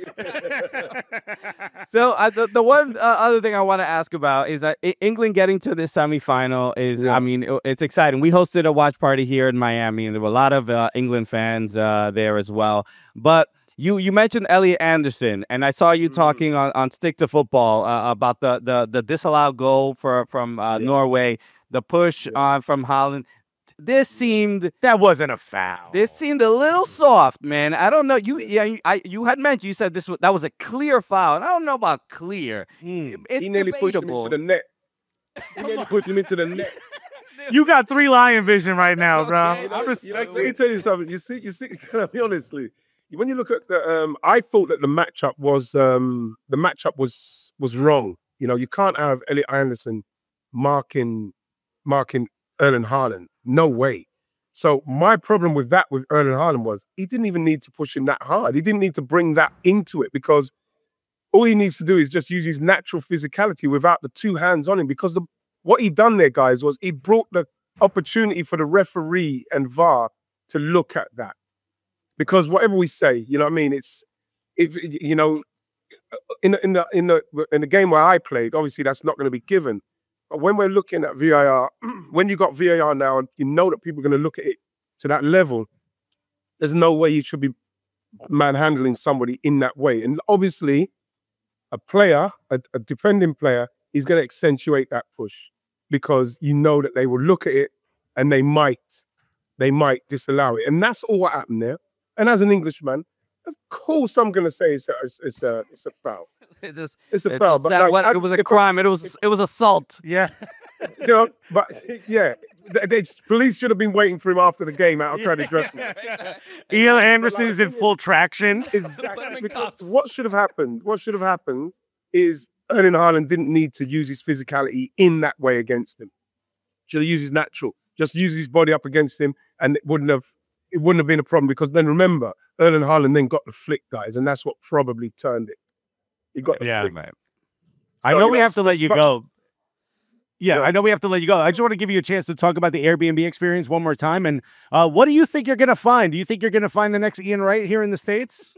So uh, the, the one uh, other thing I want to ask about is that England getting to this semifinal is, yeah. I mean, it, it's exciting. We hosted a watch party here in Miami, and there were a lot of uh, England fans uh, there as well. But you you mentioned Elliot Anderson, and I saw you talking on, on Stick to Football uh, about the, the the disallowed goal for from uh, yeah. Norway, the push yeah. uh, from Holland. This seemed that wasn't a foul. This seemed a little soft, man. I don't know. You yeah, you, I you had mentioned you said this was that was a clear foul. And I don't know about clear. Mm. It's he nearly pushed him into the net. He nearly pushed him into the net. You got three lion vision right now, bro. You know, I respect. Let me tell you something. You see, you see. Can I be honestly? When you look at the, um, I thought that the matchup was um, the matchup was was wrong. You know, you can't have Elliot Anderson marking marking Erling Haaland. No way. So my problem with that with Erling Haaland was he didn't even need to push him that hard. He didn't need to bring that into it, because all he needs to do is just use his natural physicality without the two hands on him. Because the, what he done there, guys, was he brought the opportunity for the referee and V A R to look at that. Because whatever we say, you know what I mean? It's, if you know, in the, in the in the in the game where I played, obviously that's not going to be given. But when we're looking at V A R, when you got V A R now, and you know that people are going to look at it to that level, there's no way you should be manhandling somebody in that way. And obviously, a player, a, a defending player, is going to accentuate that push, because you know that they will look at it and they might, they might disallow it. And that's all what happened there. And as an Englishman, of course I'm going to say it's a, it's, it's a, it's a foul. It, is, it's a it foul. Is but that, like, what, I, it was a crime. I, it was it was assault. Yeah. You know, but yeah, the, the police should have been waiting for him after the game out trying to dress him. Ian Anderson is in full traction. Exactly. Because what should have happened? What should have happened is Erling Haaland didn't need to use his physicality in that way against him. Should have used his natural. Just use his body up against him, and it wouldn't have. It wouldn't have been a problem, because then remember, Erling Haaland then got the flick, guys, and that's what probably turned it. He got the yeah, flick. Man. So, I know we know, have to let you but, go. Yeah, I know we have to let you go. I just want to give you a chance to talk about the Airbnb experience one more time. And uh, what do you think you're going to find? Do you think you're going to find the next Ian Wright here in the States?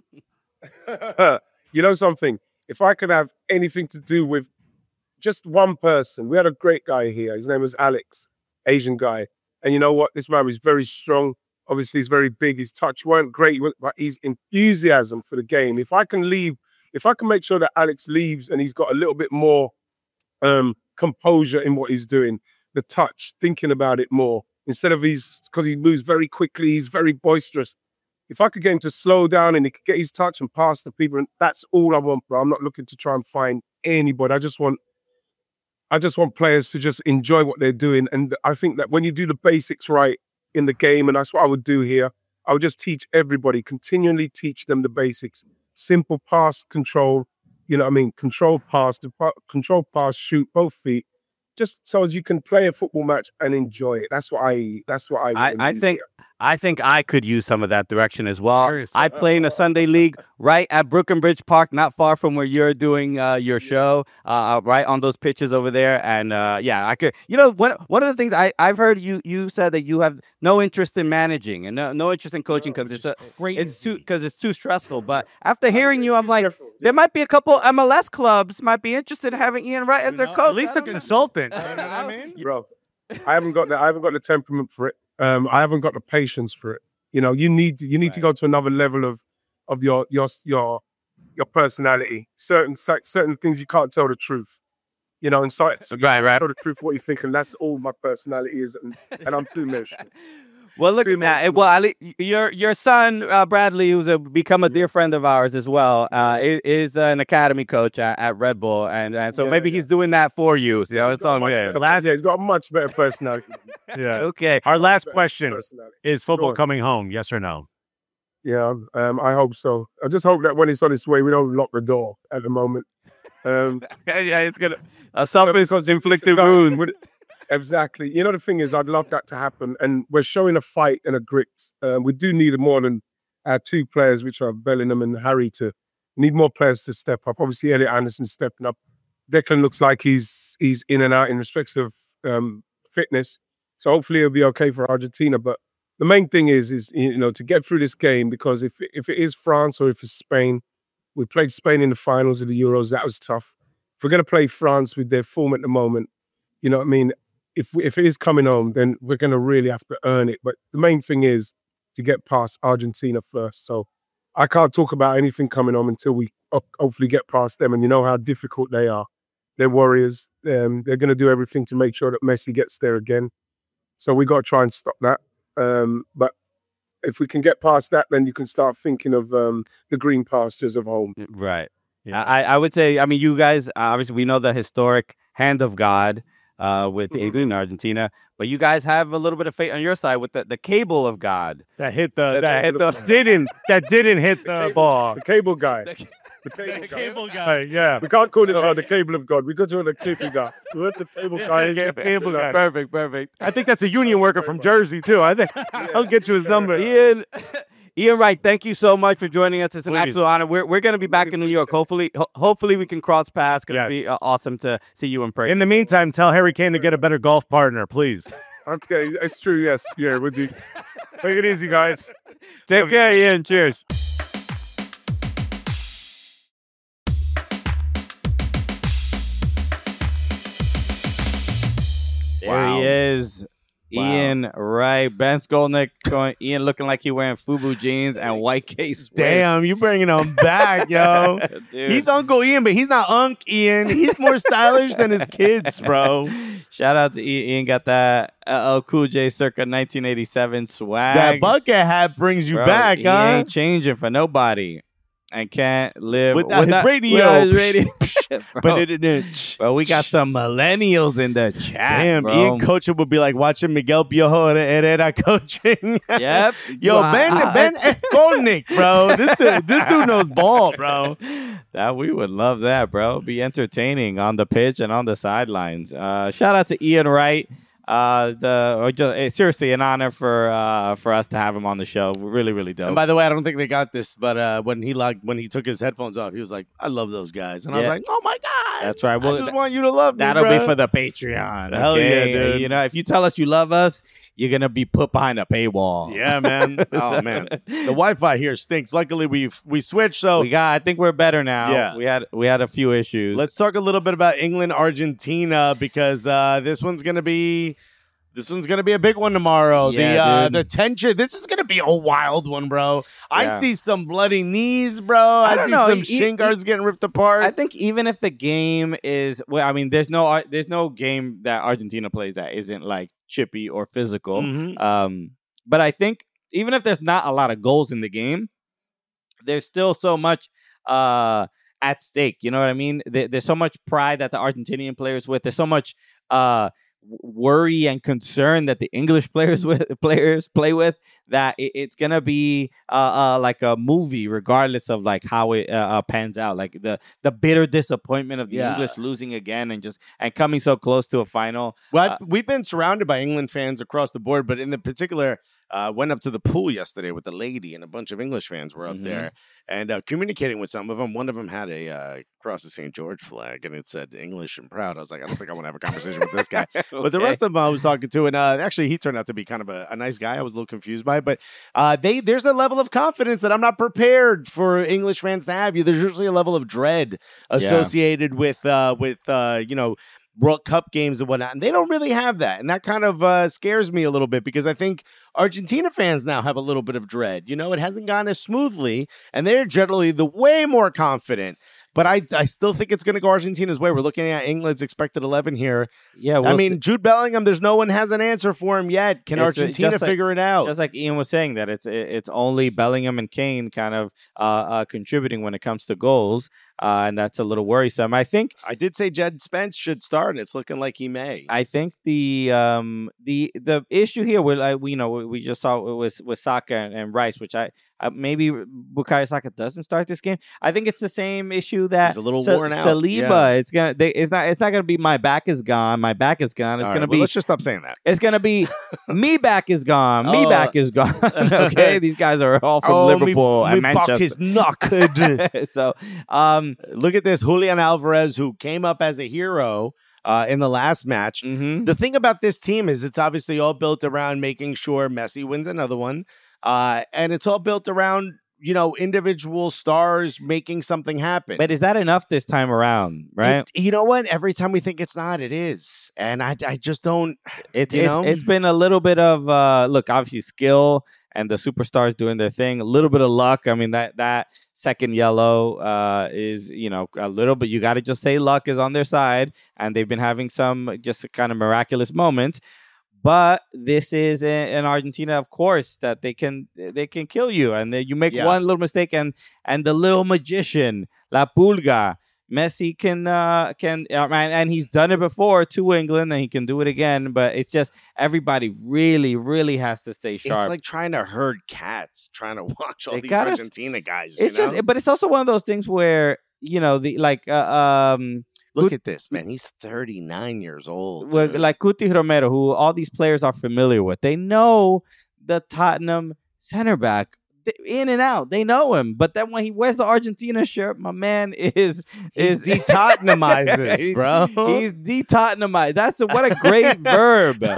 You know something? If I could have anything to do with just one person, we had a great guy here. His name was Alex, Asian guy. And you know what? This man was very strong. Obviously, he's very big. His touch weren't great, but his enthusiasm for the game. If I can leave, if I can make sure that Alex leaves and he's got a little bit more um, composure in what he's doing, the touch, thinking about it more, instead of he's, because he moves very quickly, he's very boisterous. If I could get him to slow down and he could get his touch and pass to people, and that's all I want, bro. I'm not looking to try and find anybody. I just want, I just want players to just enjoy what they're doing. And I think that when you do the basics right in the game, and that's what I would do here, I would just teach everybody, continually teach them the basics. Simple pass, control, you know what I mean? Control pass, control pass, shoot, both feet. Just so as you can play a football match and enjoy it. That's what I. That's what I. I, I think. Here. I think I could use some of that direction as well. Seriously. I play in a Sunday league right at Brooklyn Bridge Park, not far from where you're doing uh, your show, uh, right on those pitches over there. And uh, yeah, I could. You know, one one of the things I I've heard you you said that you have no interest in managing and no, no interest in coaching because it's a, it's too because it's too stressful. But after hearing you, I'm like, there might be a couple M L S clubs might be interested in having Ian Wright as their coach. At least a consultant. You know what I mean? Bro, I haven't got the I haven't got the temperament for it. Um, I haven't got the patience for it. You know, you need you need right. to go to another level of of your your your your personality. Certain certain things you can't tell the truth. You know, and so right, right. tell the truth of what you think, and that's all my personality is, and, and I'm too emotional. Well, look at that. Well, Ali, your your son uh, Bradley, who's a, become a dear friend of ours as well, uh, is, is an academy coach at, at Red Bull, and, and so yeah, maybe yeah. he's doing that for you. So, you know, it's on there. Last, yeah, he's got a much better personality. Yeah. Okay. Our last question is: football coming home? Yes or no? Yeah, um, I hope so. I just hope that when it's on its way, we don't lock the door at the moment. Um, yeah, it's gonna uh, self-inflicted wound. Exactly. You know, the thing is, I'd love that to happen. And we're showing a fight and a grit. Uh, we do need more than our two players, which are Bellingham and Harry, to need more players to step up. Obviously, Elliot Anderson's stepping up. Declan looks like he's he's in and out in respects of um, fitness. So hopefully it'll be okay for Argentina. But the main thing is, is you know, to get through this game, because if if it is France or if it's Spain, we played Spain in the finals of the Euros. That was tough. If we're going to play France with their form at the moment, you know what I mean? If if it is coming home, then we're going to really have to earn it. But the main thing is to get past Argentina first. So I can't talk about anything coming home until we hopefully get past them. And you know how difficult they are. They're warriors. Um, they're going to do everything to make sure that Messi gets there again. So we got to try and stop that. Um, but if we can get past that, then you can start thinking of um, the green pastures of home. Right. Yeah. I, I would say, I mean, you guys, obviously, we know the historic hand of God. Uh, with mm-hmm. England and Argentina, but you guys have a little bit of fate on your side with the, the cable of God that hit the that, that hit the didn't that didn't hit the, the ball. The cable guy. The, the cable, the guy. cable guy. Yeah, we can't call it uh, the cable of God. We got to the cable guy. We're the cable guy. Yeah, cable guy. Perfect, perfect. I think that's a union worker from Jersey too. I think yeah. I'll get you his number. Ian. Ian Wright, thank you so much for joining us. It's an Please. absolute honor. We're we're going to be back in New York. Hopefully, ho- hopefully we can cross paths. It's going to yes. be uh, awesome to see you in person. In the meantime, tell Harry Kane to get a better golf partner, please. Okay, it's true. Yes, yeah, we'll do. Take it easy, guys. Take care, Ian. Cheers. There wow. he is. Wow. Ian Wright, Ben Skolnick, going, Ian looking like he wearing FUBU jeans and white case. Damn, you bringing him back, yo. He's Uncle Ian, but he's not Unc Ian. He's more stylish than his kids, bro. Shout out to Ian. Ian got that L L Cool J circa nineteen eighty-seven swag. That bucket hat brings you Bro, back, he huh? He ain't changing for nobody. And can't live without, without his radio. Without his radio. Bro. Bro, we got some millennials in the chat. Damn, bro. Ian coaching would be like watching Miguel Piojo Herrera coaching. Yep. Yo, Ben Ben Skolnick, bro. This dude, this dude knows ball, bro. That we would love that, bro. Be entertaining on the pitch and on the sidelines. Uh, shout out to Ian Wright. Uh, the or just, eh, seriously, an honor for uh for us to have him on the show. Really, really dope. And by the way, I don't think they got this, but uh, when he like when he took his headphones off, he was like, "I love those guys," and I was Yeah. like, "Oh my god, That's right. Well, I just th- want you to love me." That'll bro. be for the Patreon. Hell okay? yeah, dude. You know, if you tell us you love us, you're gonna be put behind a paywall. Yeah, man. Oh man, the Wi-Fi here stinks. Luckily, we we switched, so We got. I think we're better now. Yeah. We had we had a few issues. let's talk a little bit about England Argentina because uh, this one's gonna be. This one's gonna be a big one tomorrow. Yeah, the uh, dude. the tension. This is gonna be a wild one, bro. I Yeah. see some bloody knees, bro. I, don't see know. some E- shin e- guards getting ripped apart. I think even if the game is, well, I mean, there's no Ar- there's no game that Argentina plays that isn't like chippy or physical. Mhm. Um, but I think even if there's not a lot of goals in the game, there's still so much uh, at stake. You know what I mean? There, there's so much pride that the Argentinian players with. There's so much uh, w- worry and concern that the English players with players play with that it, it's gonna be uh, uh, like a movie, regardless of like how it uh, uh, pans out. Like the the bitter disappointment of the Yeah. English losing again and just and coming so close to a final. Well, Uh, I- we've been surrounded by England fans across the board, but in the particular, uh, went up to the pool yesterday with the lady, and a bunch of English fans were up Mhm. there and uh, communicating with some of them. One of them had a uh, cross the Saint George flag, and it said English and proud. I was like, I don't think I want to have a conversation with this guy. But the Okay. rest of them I was talking to, and uh, actually he turned out to be kind of a, a nice guy. I was a little confused by it, but uh, they there's a level of confidence that I'm not prepared for English fans to have. You, there's usually a level of dread associated with uh, with uh, you know. World Cup games and whatnot, and they don't really have that, and that kind of uh, scares me a little bit because I think Argentina fans now have a little bit of dread. You know, it hasn't gone as smoothly, and they're generally the way more confident. But I, I still think it's going to go Argentina's way. We're looking at England's expected eleven here. Yeah, I we'll mean, see. Jude Bellingham. There's no one has an answer for him yet. Can It's, uh, Argentina just like- figure it out? just like Ian was saying, that it's it's only Bellingham and Kane kind of uh, uh, contributing when it comes to goals, uh, and that's a little worrisome. I think I did say Jed Spence should start, and it's looking like he may. I think the um the the issue here with uh, we you know we just saw it was with Saka and, and Rice, which I uh, maybe Bukayo Saka doesn't start this game. I think it's the same issue that He's a little Sa- worn out. Saliba. Yeah. It's gonna they, it's not it's not gonna be my back is gone. My back is gone. It's All gonna right, well, be let's just stop saying that. It's gonna be me back is gone. Me Oh. back is gone. Okay, these guys are all from Oh, me- Liverpool and me back Manchester. is knackered. so, um, Look at this, Julian Alvarez, who came up as a hero uh, in the last match. mhm. The thing about this team is it's obviously all built around making sure Messi wins another one, uh, and it's all built around you know individual stars making something happen. but is that enough this time around? Right? It- you know what? Every time we think it's not, it is, and I, I just don't. It's you it's, know? it's been a little bit of uh, look, obviously skill and the superstars doing their thing. A little bit of luck. I mean that that second yellow uh, is you know a little bit. You got to just say luck is on their side, and they've been having some just kind of miraculous moments. But this is a- in Argentina, of course, that they can they can kill you, and then you make Yeah. one little mistake, and and the little magician La Pulga. Messi can uh, can uh, and, and he's done it before to England, and he can do it again. But it's just everybody really, really has to stay sharp. It's like trying to herd cats, trying to watch all They these gotta s- Argentina guys. it's you know? just, but it's also one of those things where you know the like uh, um look at this man. He's thirty-nine years old. well, dude. like Cuti Romero, who all these players are familiar with. They know the Tottenham center back th- in and out. They know him. But then when he wears the Argentina shirt, my man is is He de-Tottenhamizes, He- bro. He's de-Tottenhamized. That's a, what a great verb. bro.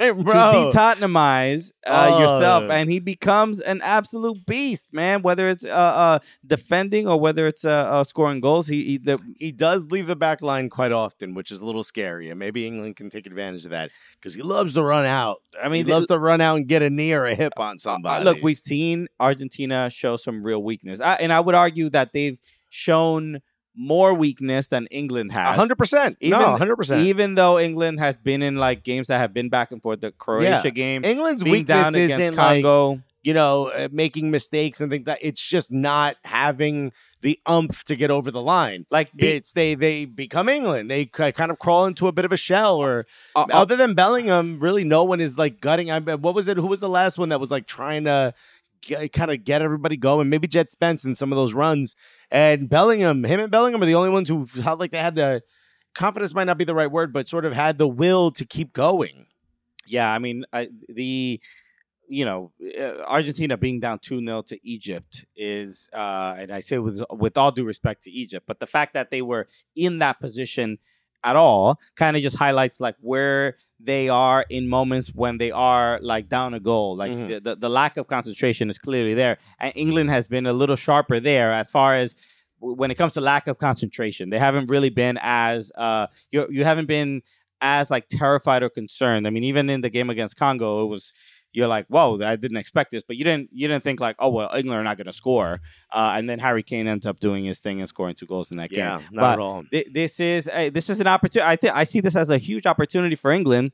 To de-Tottenhamize uh, Oh. yourself, and he becomes an absolute beast, man. Whether it's uh, uh, defending or whether it's uh, uh, scoring goals, he, he the, He does leave the back line quite often, which is a little scary. And maybe England can take advantage of that because he loves to run out. I mean, he the- loves to run out and get a knee or a hip on Uh, somebody. look, we've seen Argentina show some real weakness, I, and I would argue that they've shown more weakness than England a has. hundred percent. Even- No, a hundred percent. Even though England has been in like games that have been back and forth, the Croatia Yeah. game, England's being weakness down against isn't like Congo. you know uh, making mistakes and things like that. It's just not having the umph to get over the line. like be, It's they they become England. They ki- kind of crawl into a bit of a shell. Or uh, uh, other than Bellingham, really no one is like gutting. I mean, what was it? Who was the last one that was like trying to get, kind of get everybody going? Maybe Jet Spence in some of those runs. And Bellingham, him and Bellingham are the only ones who felt like they had the confidence. Might not be the right word, but sort of had the will to keep going. Yeah, I mean, I, the you know uh, Argentina being down two nil to Egypt is, uh, and I say with with all due respect to Egypt, but the fact that they were in that position at all kind of just highlights like where they are in moments when they are like down a goal. Like Mhm. the, the the lack of concentration is clearly there, and England has been a little sharper there as far as w- when it comes to lack of concentration. They haven't really been as uh you you haven't been as like terrified or concerned. I mean, even in the game against Congo, it was you're like, whoa, I didn't expect this, but you didn't you didn't think like, oh well, England are not going to score, uh, and then Harry Kane ends up doing his thing and scoring two goals in that Yeah, game. not But at all. thi- this is uh, this is an opportunity. I think I see this as a huge opportunity for England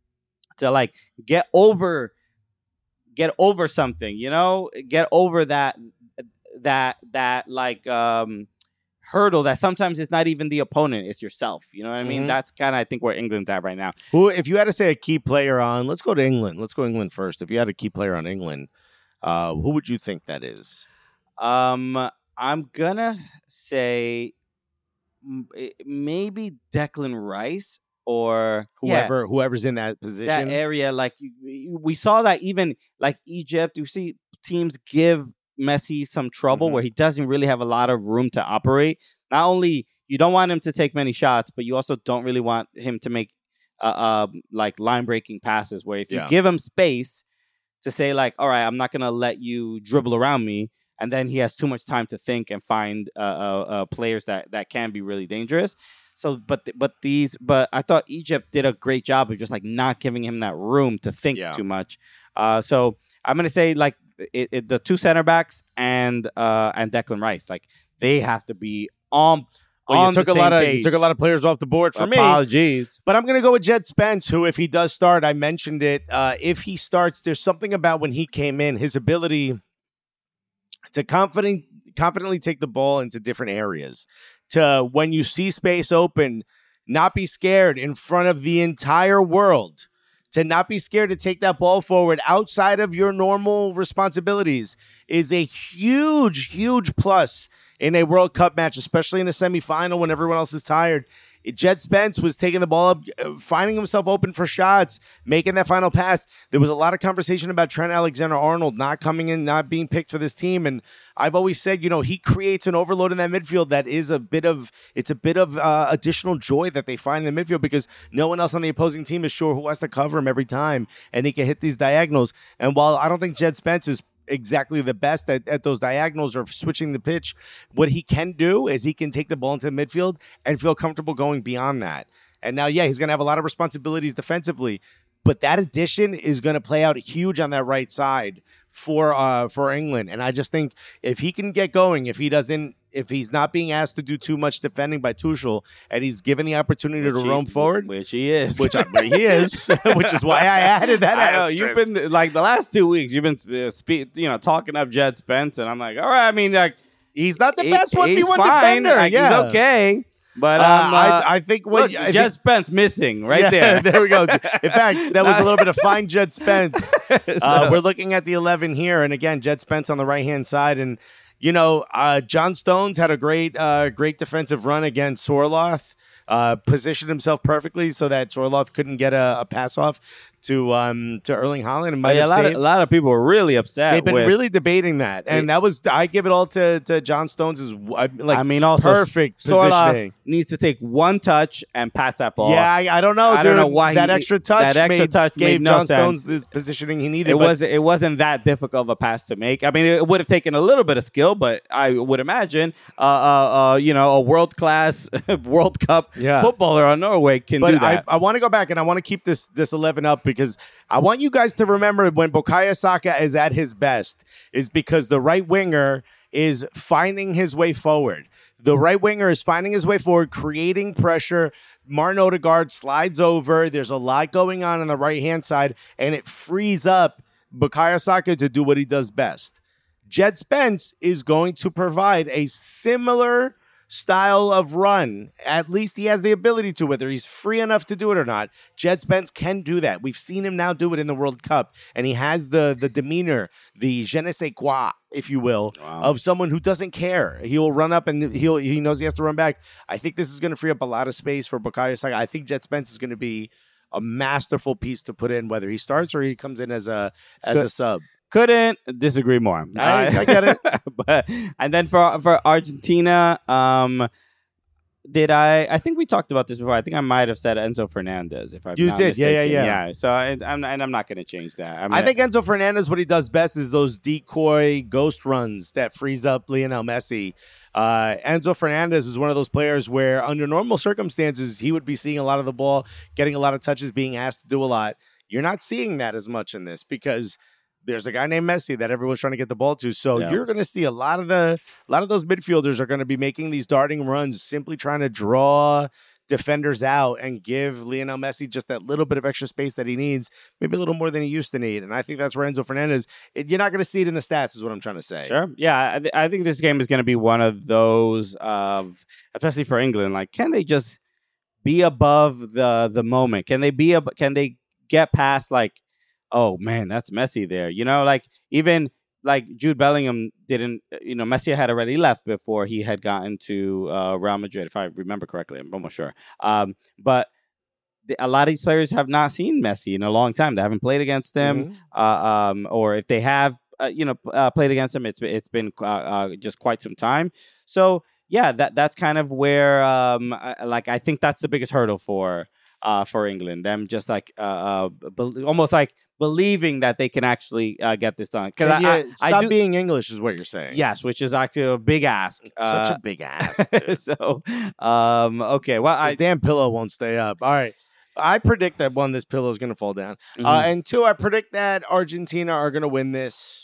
to like get over get over something, you know, get over that that that like um hurdle that sometimes it's not even the opponent, it's yourself. You know what I mean? Mhm. That's kind of I think where England's at right now. Who, if you had to say a key player on, let's go to England. Let's go England first. If you had a key player on England, uh, who would you think that is? Um, I'm gonna say m- eh, maybe Declan Rice or yeah, Whoever, whoever's in that position. that area. Like you- you- we saw that even like Egypt, you see teams give Messi some trouble Mhm. where he doesn't really have a lot of room to operate. Not only you don't want him to take many shots, but you also don't really want him to make uh, uh like line breaking passes. Where if you Yeah. give him space to say like, all right, I'm not gonna let you dribble around me, and then he has too much time to think and find uh, uh, uh players that that can be really dangerous. So, but th- but these, but I thought Egypt did a great job of just like not giving him that room to think Yeah. too much. Uh, so I'm gonna say like it, it, the two center backs and uh and Declan Rice, like they have to be on. Well, on you took the a lot same of you page. took a lot of players off the board for me. Apologies. But I'm going to go with Jed Spence, who, if he does start, I mentioned it. Uh, if he starts, there's something about when he came in, his ability to confident, confidently take the ball into different areas. To when you see space open, not be scared in front of the entire world. To not be scared to take that ball forward outside of your normal responsibilities is a huge, huge plus in a World Cup match, especially in a semifinal when everyone else is tired. Jed Spence was taking the ball up, uh, finding himself open for shots, making that final pass. There was a lot of conversation about Trent Alexander-Arnold not coming in, not being picked for this team. And I've always said, you know, he creates an overload in that midfield that is a bit of, it's a bit of uh, additional joy that they find in the midfield because no one else on the opposing team is sure who has to cover him every time. And he can hit these diagonals. And while I don't think Jed Spence is exactly the best at, at those diagonals or switching the pitch, what he can do is he can take the ball into the midfield and feel comfortable going beyond that. And now, yeah, he's going to have a lot of responsibilities defensively, but that addition is going to play out huge on that right side for uh for England. And I just think if he can get going, if he doesn't, if he's not being asked to do too much defending by Tuchel, and he's given the opportunity Which to he- roam forward, which he is. which I, he is, which is why I added that. I know you've asterisk. been like the last two weeks. You've been uh, spe- you know talking up Jed Spence, and I'm like, all right. I mean, like He's not the he- best one v he's one fine. defender. Like, yeah. he's okay, but Uh, um, uh, I, I think what look, I Jed think- Spence missing right Yeah, there. there we go. In fact, that was a little bit of fine Jed Spence. Uh, So- we're looking at the eleven here, and again, Jed Spence on the right hand side, and you know, uh, John Stones had a great, uh, great defensive run against Sorloth. Uh, positioned himself perfectly so that Sorloth couldn't get a, a pass off to um to Erling Haaland and might But yeah, a have lot saved. of a lot of people were really upset. They've been with, really debating that, and that was I give it all to to John Stones' uh, like I mean, also perfect Sorloth positioning. needs to take one touch and pass that ball. Yeah, I, I don't know, I dude. don't know why that he- extra touch, that extra made, touch gave made no John sense. Stones the positioning he needed. It but was it wasn't that difficult of a pass to make. I mean, it would have taken a little bit of skill, but I would imagine, uh, uh, uh you know, a world class World Cup Yeah. footballer on Norway can But do I, that. I want to go back and I want to keep this this eleven up because I want you guys to remember when Bukayo Saka is at his best is because the right winger is finding his way forward. The right winger is finding his way forward, creating pressure. Martin Odegaard slides over. There's a lot going on on the right hand side, and it frees up Bukayo Saka to do what he does best. Jed Spence is going to provide a similar style of run. At least he has the ability to, whether he's free enough to do it or not. Jed Spence can do that. We've seen him now do it in the World Cup, and he has the the demeanor, the je ne sais quoi, if you will, Wow. of someone who doesn't care. He'll run up and he'll he knows he has to run back. I think this is going to free up a lot of space for Bukayo Saka. I think Jed Spence is going to be a masterful piece to put in, whether he starts or he comes in as a as Good. a sub. Couldn't disagree more. I- Uh, I get it. but and then for for Argentina, um, did I? I think we talked about this before. I think I might have said Enzo Fernandez. If I'm You not did. Yeah, yeah, mistaken. yeah. Yeah. So I, I'm and I'm not going to change that. I'm I gonna- think Enzo Fernandez, what he does best is those decoy ghost runs that frees up Lionel Messi. Uh, Enzo Fernandez is one of those players where, under normal circumstances, he would be seeing a lot of the ball, getting a lot of touches, being asked to do a lot. You're not seeing that as much in this because there's a guy named Messi that everyone's trying to get the ball to. So Yeah. you're going to see a lot of the a lot of those midfielders are going to be making these darting runs, simply trying to draw defenders out and give Lionel Messi just that little bit of extra space that he needs, maybe a little more than he used to need. And I think that's where Enzo Fernandez, it, you're not going to see it in the stats, is what I'm trying to say. Sure. Yeah, I, th- I think this game is going to be one of those of, especially for England. Like, can they just be above the the moment? Can they be? Ab- can they get past like, oh man, that's Messi there? You know, like even like Jude Bellingham didn't. You know, Messi had already left before he had gotten to uh, Real Madrid, if I remember correctly. I'm almost sure. Um, but the, a lot of these players have not seen Messi in a long time. They haven't played against him, Mhm. uh, um, or if they have. Uh, you know, uh, played against him. It's it's been uh, uh, just quite some time. So yeah, that that's kind of where um, I, like I think that's the biggest hurdle for uh, for England. Them just like uh, uh, be- almost like believing that they can actually uh, get this done. Because Can I, you I, stop I do, being English is what you're saying. yes, which is actually a big ask. Such Uh, a big ass. dude. so um, okay, well This I damn pillow won't stay up. All right. I predict that one, this pillow is going to fall down. Uh, Mhm. and two, I predict that Argentina are going to win this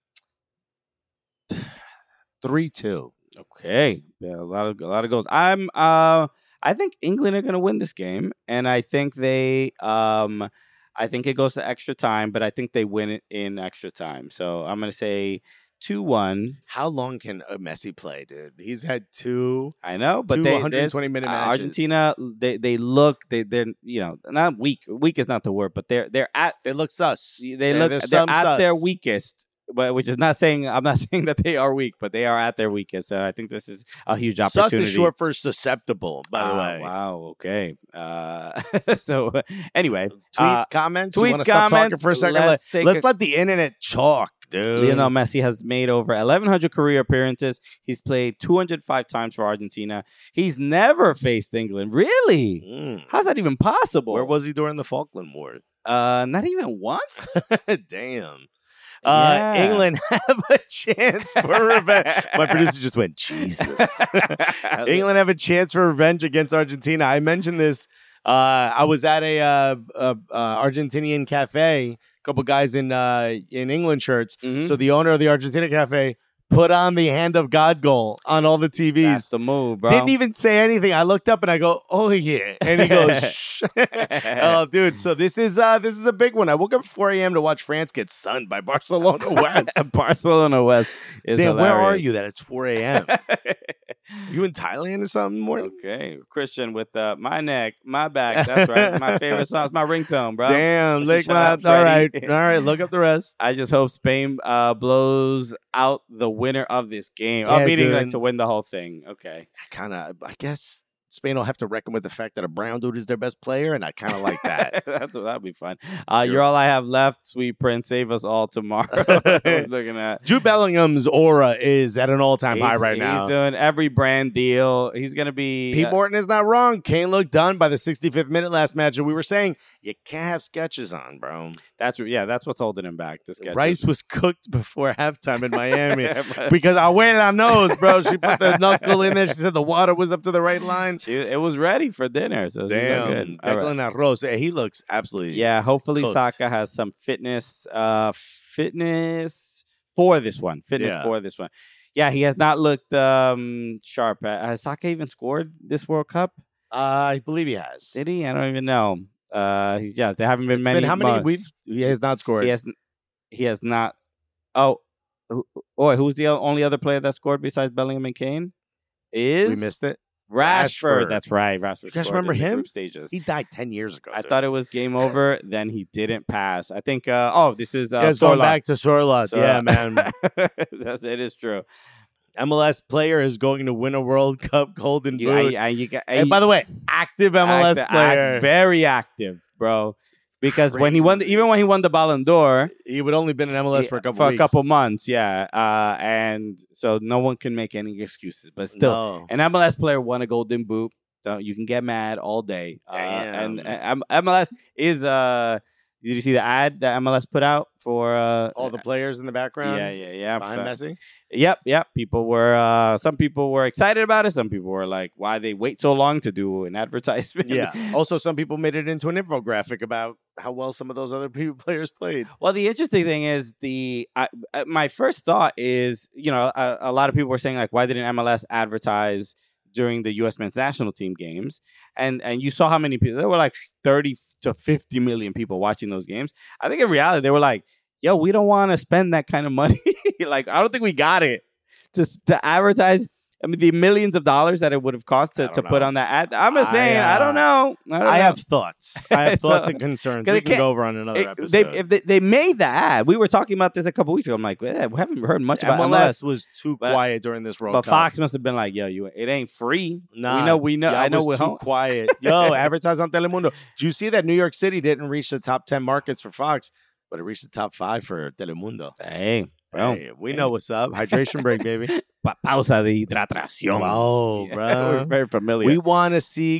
three two. Okay, yeah, a lot of a lot of goals. I'm uh I think England are going to win this game, and I think they um I think it goes to extra time, but I think they win it in extra time. So I'm going to say two one. How long can uh, Messi play, dude? He's had two. I know, but Two they one hundred twenty there's- minute uh, matches. Argentina, they they look they they're you know not weak. Weak is not the word, but they're they're at They look sus. they Yeah, look there's they're some at sus. their weakest. But which is not saying I'm not saying that they are weak, but they are at their weakest. And I think this is a huge Sus opportunity. is short for susceptible, by the Ah, way. Wow. Okay. Uh, so anyway, Tweets, uh, comments. You tweets, wanna stop talking comments, for a second. let's Let, take let's a- let the internet talk, dude. Lionel Messi has made over eleven hundred career appearances. He's played two hundred five times for Argentina. He's never faced England. Really? Mm. How's that even possible? Where was he during the Falkland War? Uh, not even once. Damn. Uh, Yeah. England have a chance for revenge. My producer just went, Jesus. England have a chance for revenge against Argentina. I mentioned this. Uh, I was at a uh, uh, uh, Argentinian cafe. A couple guys in uh, in England shirts. Mhm. So the owner of the Argentina cafe put on the Hand of God goal on all the T Vs. That's the move, bro. Didn't even say anything. I looked up and I go, "Oh yeah," and he goes, Shh. "Oh, dude." So this is uh, this is a big one. I woke up at four a.m. to watch France get sunned by Barcelona West. Barcelona West is Damn, where are hilarious. you that it's four a.m.? You in Thailand or something? Morning? Okay, Christian with uh, my neck, my back. That's right. My favorite song. It's my ringtone, bro. Damn, lick Shut my. up, All right, Freddie. all right. Look up the rest. I just hope Spain uh, blows out the winner of this game. Yeah, oh, meaning like dude. to win the whole thing. Okay. I kind of, I guess Spain will have to reckon with the fact that a brown dude is their best player, and I kind of like that. That's, that'd be fun. Uh, you're all I have left, sweet prince. Save us all tomorrow. I was looking at. Jude Bellingham's aura is at an all-time high He's- right he's now. doing every brand deal. He's gonna be. Pete uh, Morton is not wrong. Kane looked done by the sixty-fifth minute last match, and we were saying you can't have sketches on, bro. that's yeah. That's what's holding him back. The sketches. Rice was cooked before halftime in Miami because Abuela knows, bro. She put the knuckle in there. She said the water was up to the right line. She, it was ready for dinner. So she's all Damn, good. All right. Declan Arroz. Yeah, he looks absolutely. Yeah, hopefully cooked. Saka has some fitness, uh, fitness for this one. Fitness Yeah. for this one. Yeah, he has not looked um, sharp. Uh, has Saka even scored this World Cup? uh, I believe he has. Did he? I don't even know. Uh, he's, yeah, there haven't been It's many. been how many? mo- We've he has not scored. he has. He has not. Oh, who, oh, who's the only other player that scored besides Bellingham and Kane? Is we missed it. Rashford. Rashford. That's right. Rashford. You guys scored remember in the him? group stages. He died ten years ago. I dude. thought it was game over. Then he didn't pass. I think. Uh, oh, this is uh, yeah, it's going Sorloth. back to Sorloth. So- yeah, man. That's, it is true. M L S player is going to win a World Cup Golden You, Boot. I, I, you got, and by the way, active M L S act- player. act- very active, bro. Because when he won, the, even when he won the Ballon d'Or, he would only been in M L S for a couple for weeks. a couple months, yeah. Uh, and so no one can make any excuses. But still, No. an M L S player won a Golden Boot. So you can get mad all day. Uh, Damn. and uh, M L S is. Uh, did you see the ad that M L S put out for uh, All the players in the background. Yeah, yeah, yeah. Behind So- Messi. Yep, yep. People were. Uh, some people were excited about it. Some people were like, "Why they wait so long to do an advertisement?" Yeah. Also, some people made it into an infographic about how well some of those other people, players played. Well, the interesting thing is the I, uh, my first thought is, you know, a, a lot of people were saying like, why didn't M L S advertise during the U S men's national team games? And and you saw how many people there were, like thirty to fifty million people watching those games. I think in reality they were like, yo, we don't want to spend that kind of money. Like, I don't think we got it to to advertise. I mean, the millions of dollars that it would have cost I to, don't to put know. on that ad. I'm just I, saying, I, don't uh, know. I, don't I know. have thoughts. I have So- thoughts and concerns. 'cause We it can can't- go over on another It- episode. they, if they they made the ad. We were talking about this a couple weeks ago. I'm like, eh, we haven't heard much about M L S M L S. was too But- quiet during this World But Cup. Fox must have been like, yo, you it ain't free. Nah, we know, we know. y'all I know was we're too home. quiet. Yo, advertise on Telemundo. Did you see that New York City didn't reach the top ten markets for Fox, but it reached the top five for Telemundo? Hey, bro. Hey, we know what's up. Hydration break, baby. Pa- pausa de hidratación. Wow, Yeah, bro. We're very familiar. We want to see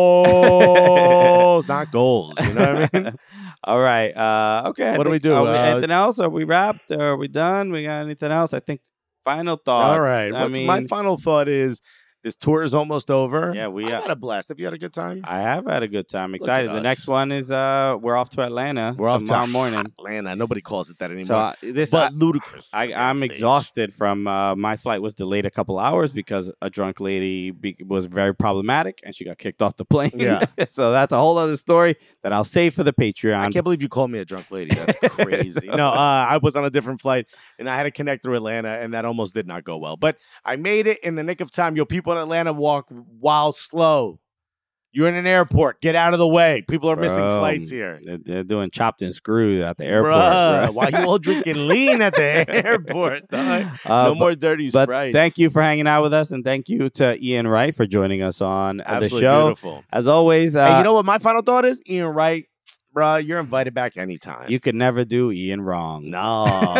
goals, not goals. You know what I mean? All right. Uh, okay. I What do we think- do? Are we, Uh, anything else? Are we wrapped? Are we done? We got anything else? I think final thoughts. All right. I What's mean, my final thought is this tour is almost over. Yeah, we. I Uh, had a blast. Have you had a good time? I have had a good time. at Excited. The us. next one is uh, we're off to Atlanta. We're off tomorrow to morning. Atlanta. Nobody calls it that anymore. So uh, this but I- ludicrous. I, on I'm stage. exhausted from uh, my flight was delayed a couple hours because a drunk lady be, was very problematic and she got kicked off the plane. Yeah. So that's a whole other story that I'll save for the Patreon. I can't believe you called me a drunk lady. That's crazy. no, uh, I was on a different flight and I had to connect through Atlanta, and that almost did not go well. But I made it in the nick of time. Yo, people in Atlanta walk while slow. You're in an airport. Get out of the way. People are missing Bro, flights here. They're, they're doing chopped and screwed at the airport. Bruh, bro. why you all drinking lean at the airport? dog? Uh, no but- more dirty But Sprites. thank you for hanging out with us, and thank you to Ian Wright for joining us on uh, the Absolutely show. beautiful. As always, uh, Hey, you know what my final thought is? Ian Wright, bro, you're invited back anytime. you could never do Ian wrong. no,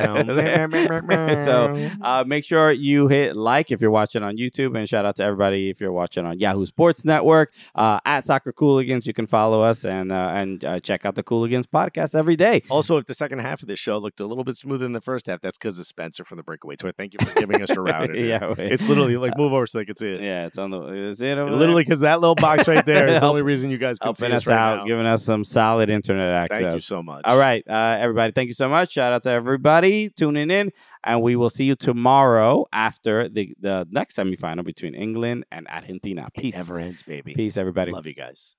damn. So uh, make sure you hit like if you're watching on YouTube, and shout out to everybody if you're watching on Yahoo Sports Network uh, at Soccer Cooligans. You can follow us and uh, and uh, check out the Cooligans podcast every day. Also, if the second half of this show looked a little bit smoother than the first half, that's because of Spencer from the Breakaway Tour. Thank you for giving us a route. Yeah, wait. It's literally like move over so they can see it. Yeah, it's on the. Is it over Literally, because that little box right there is the Help- only reason you guys can see helping us us right out, now. giving us some solid internet access. Thank you so much. All right, uh, everybody, thank you so much. Shout out to everybody tuning in, and we will see you tomorrow after the, the next semifinal between England and Argentina. It Peace. never ends, baby. Peace, everybody. Love you guys.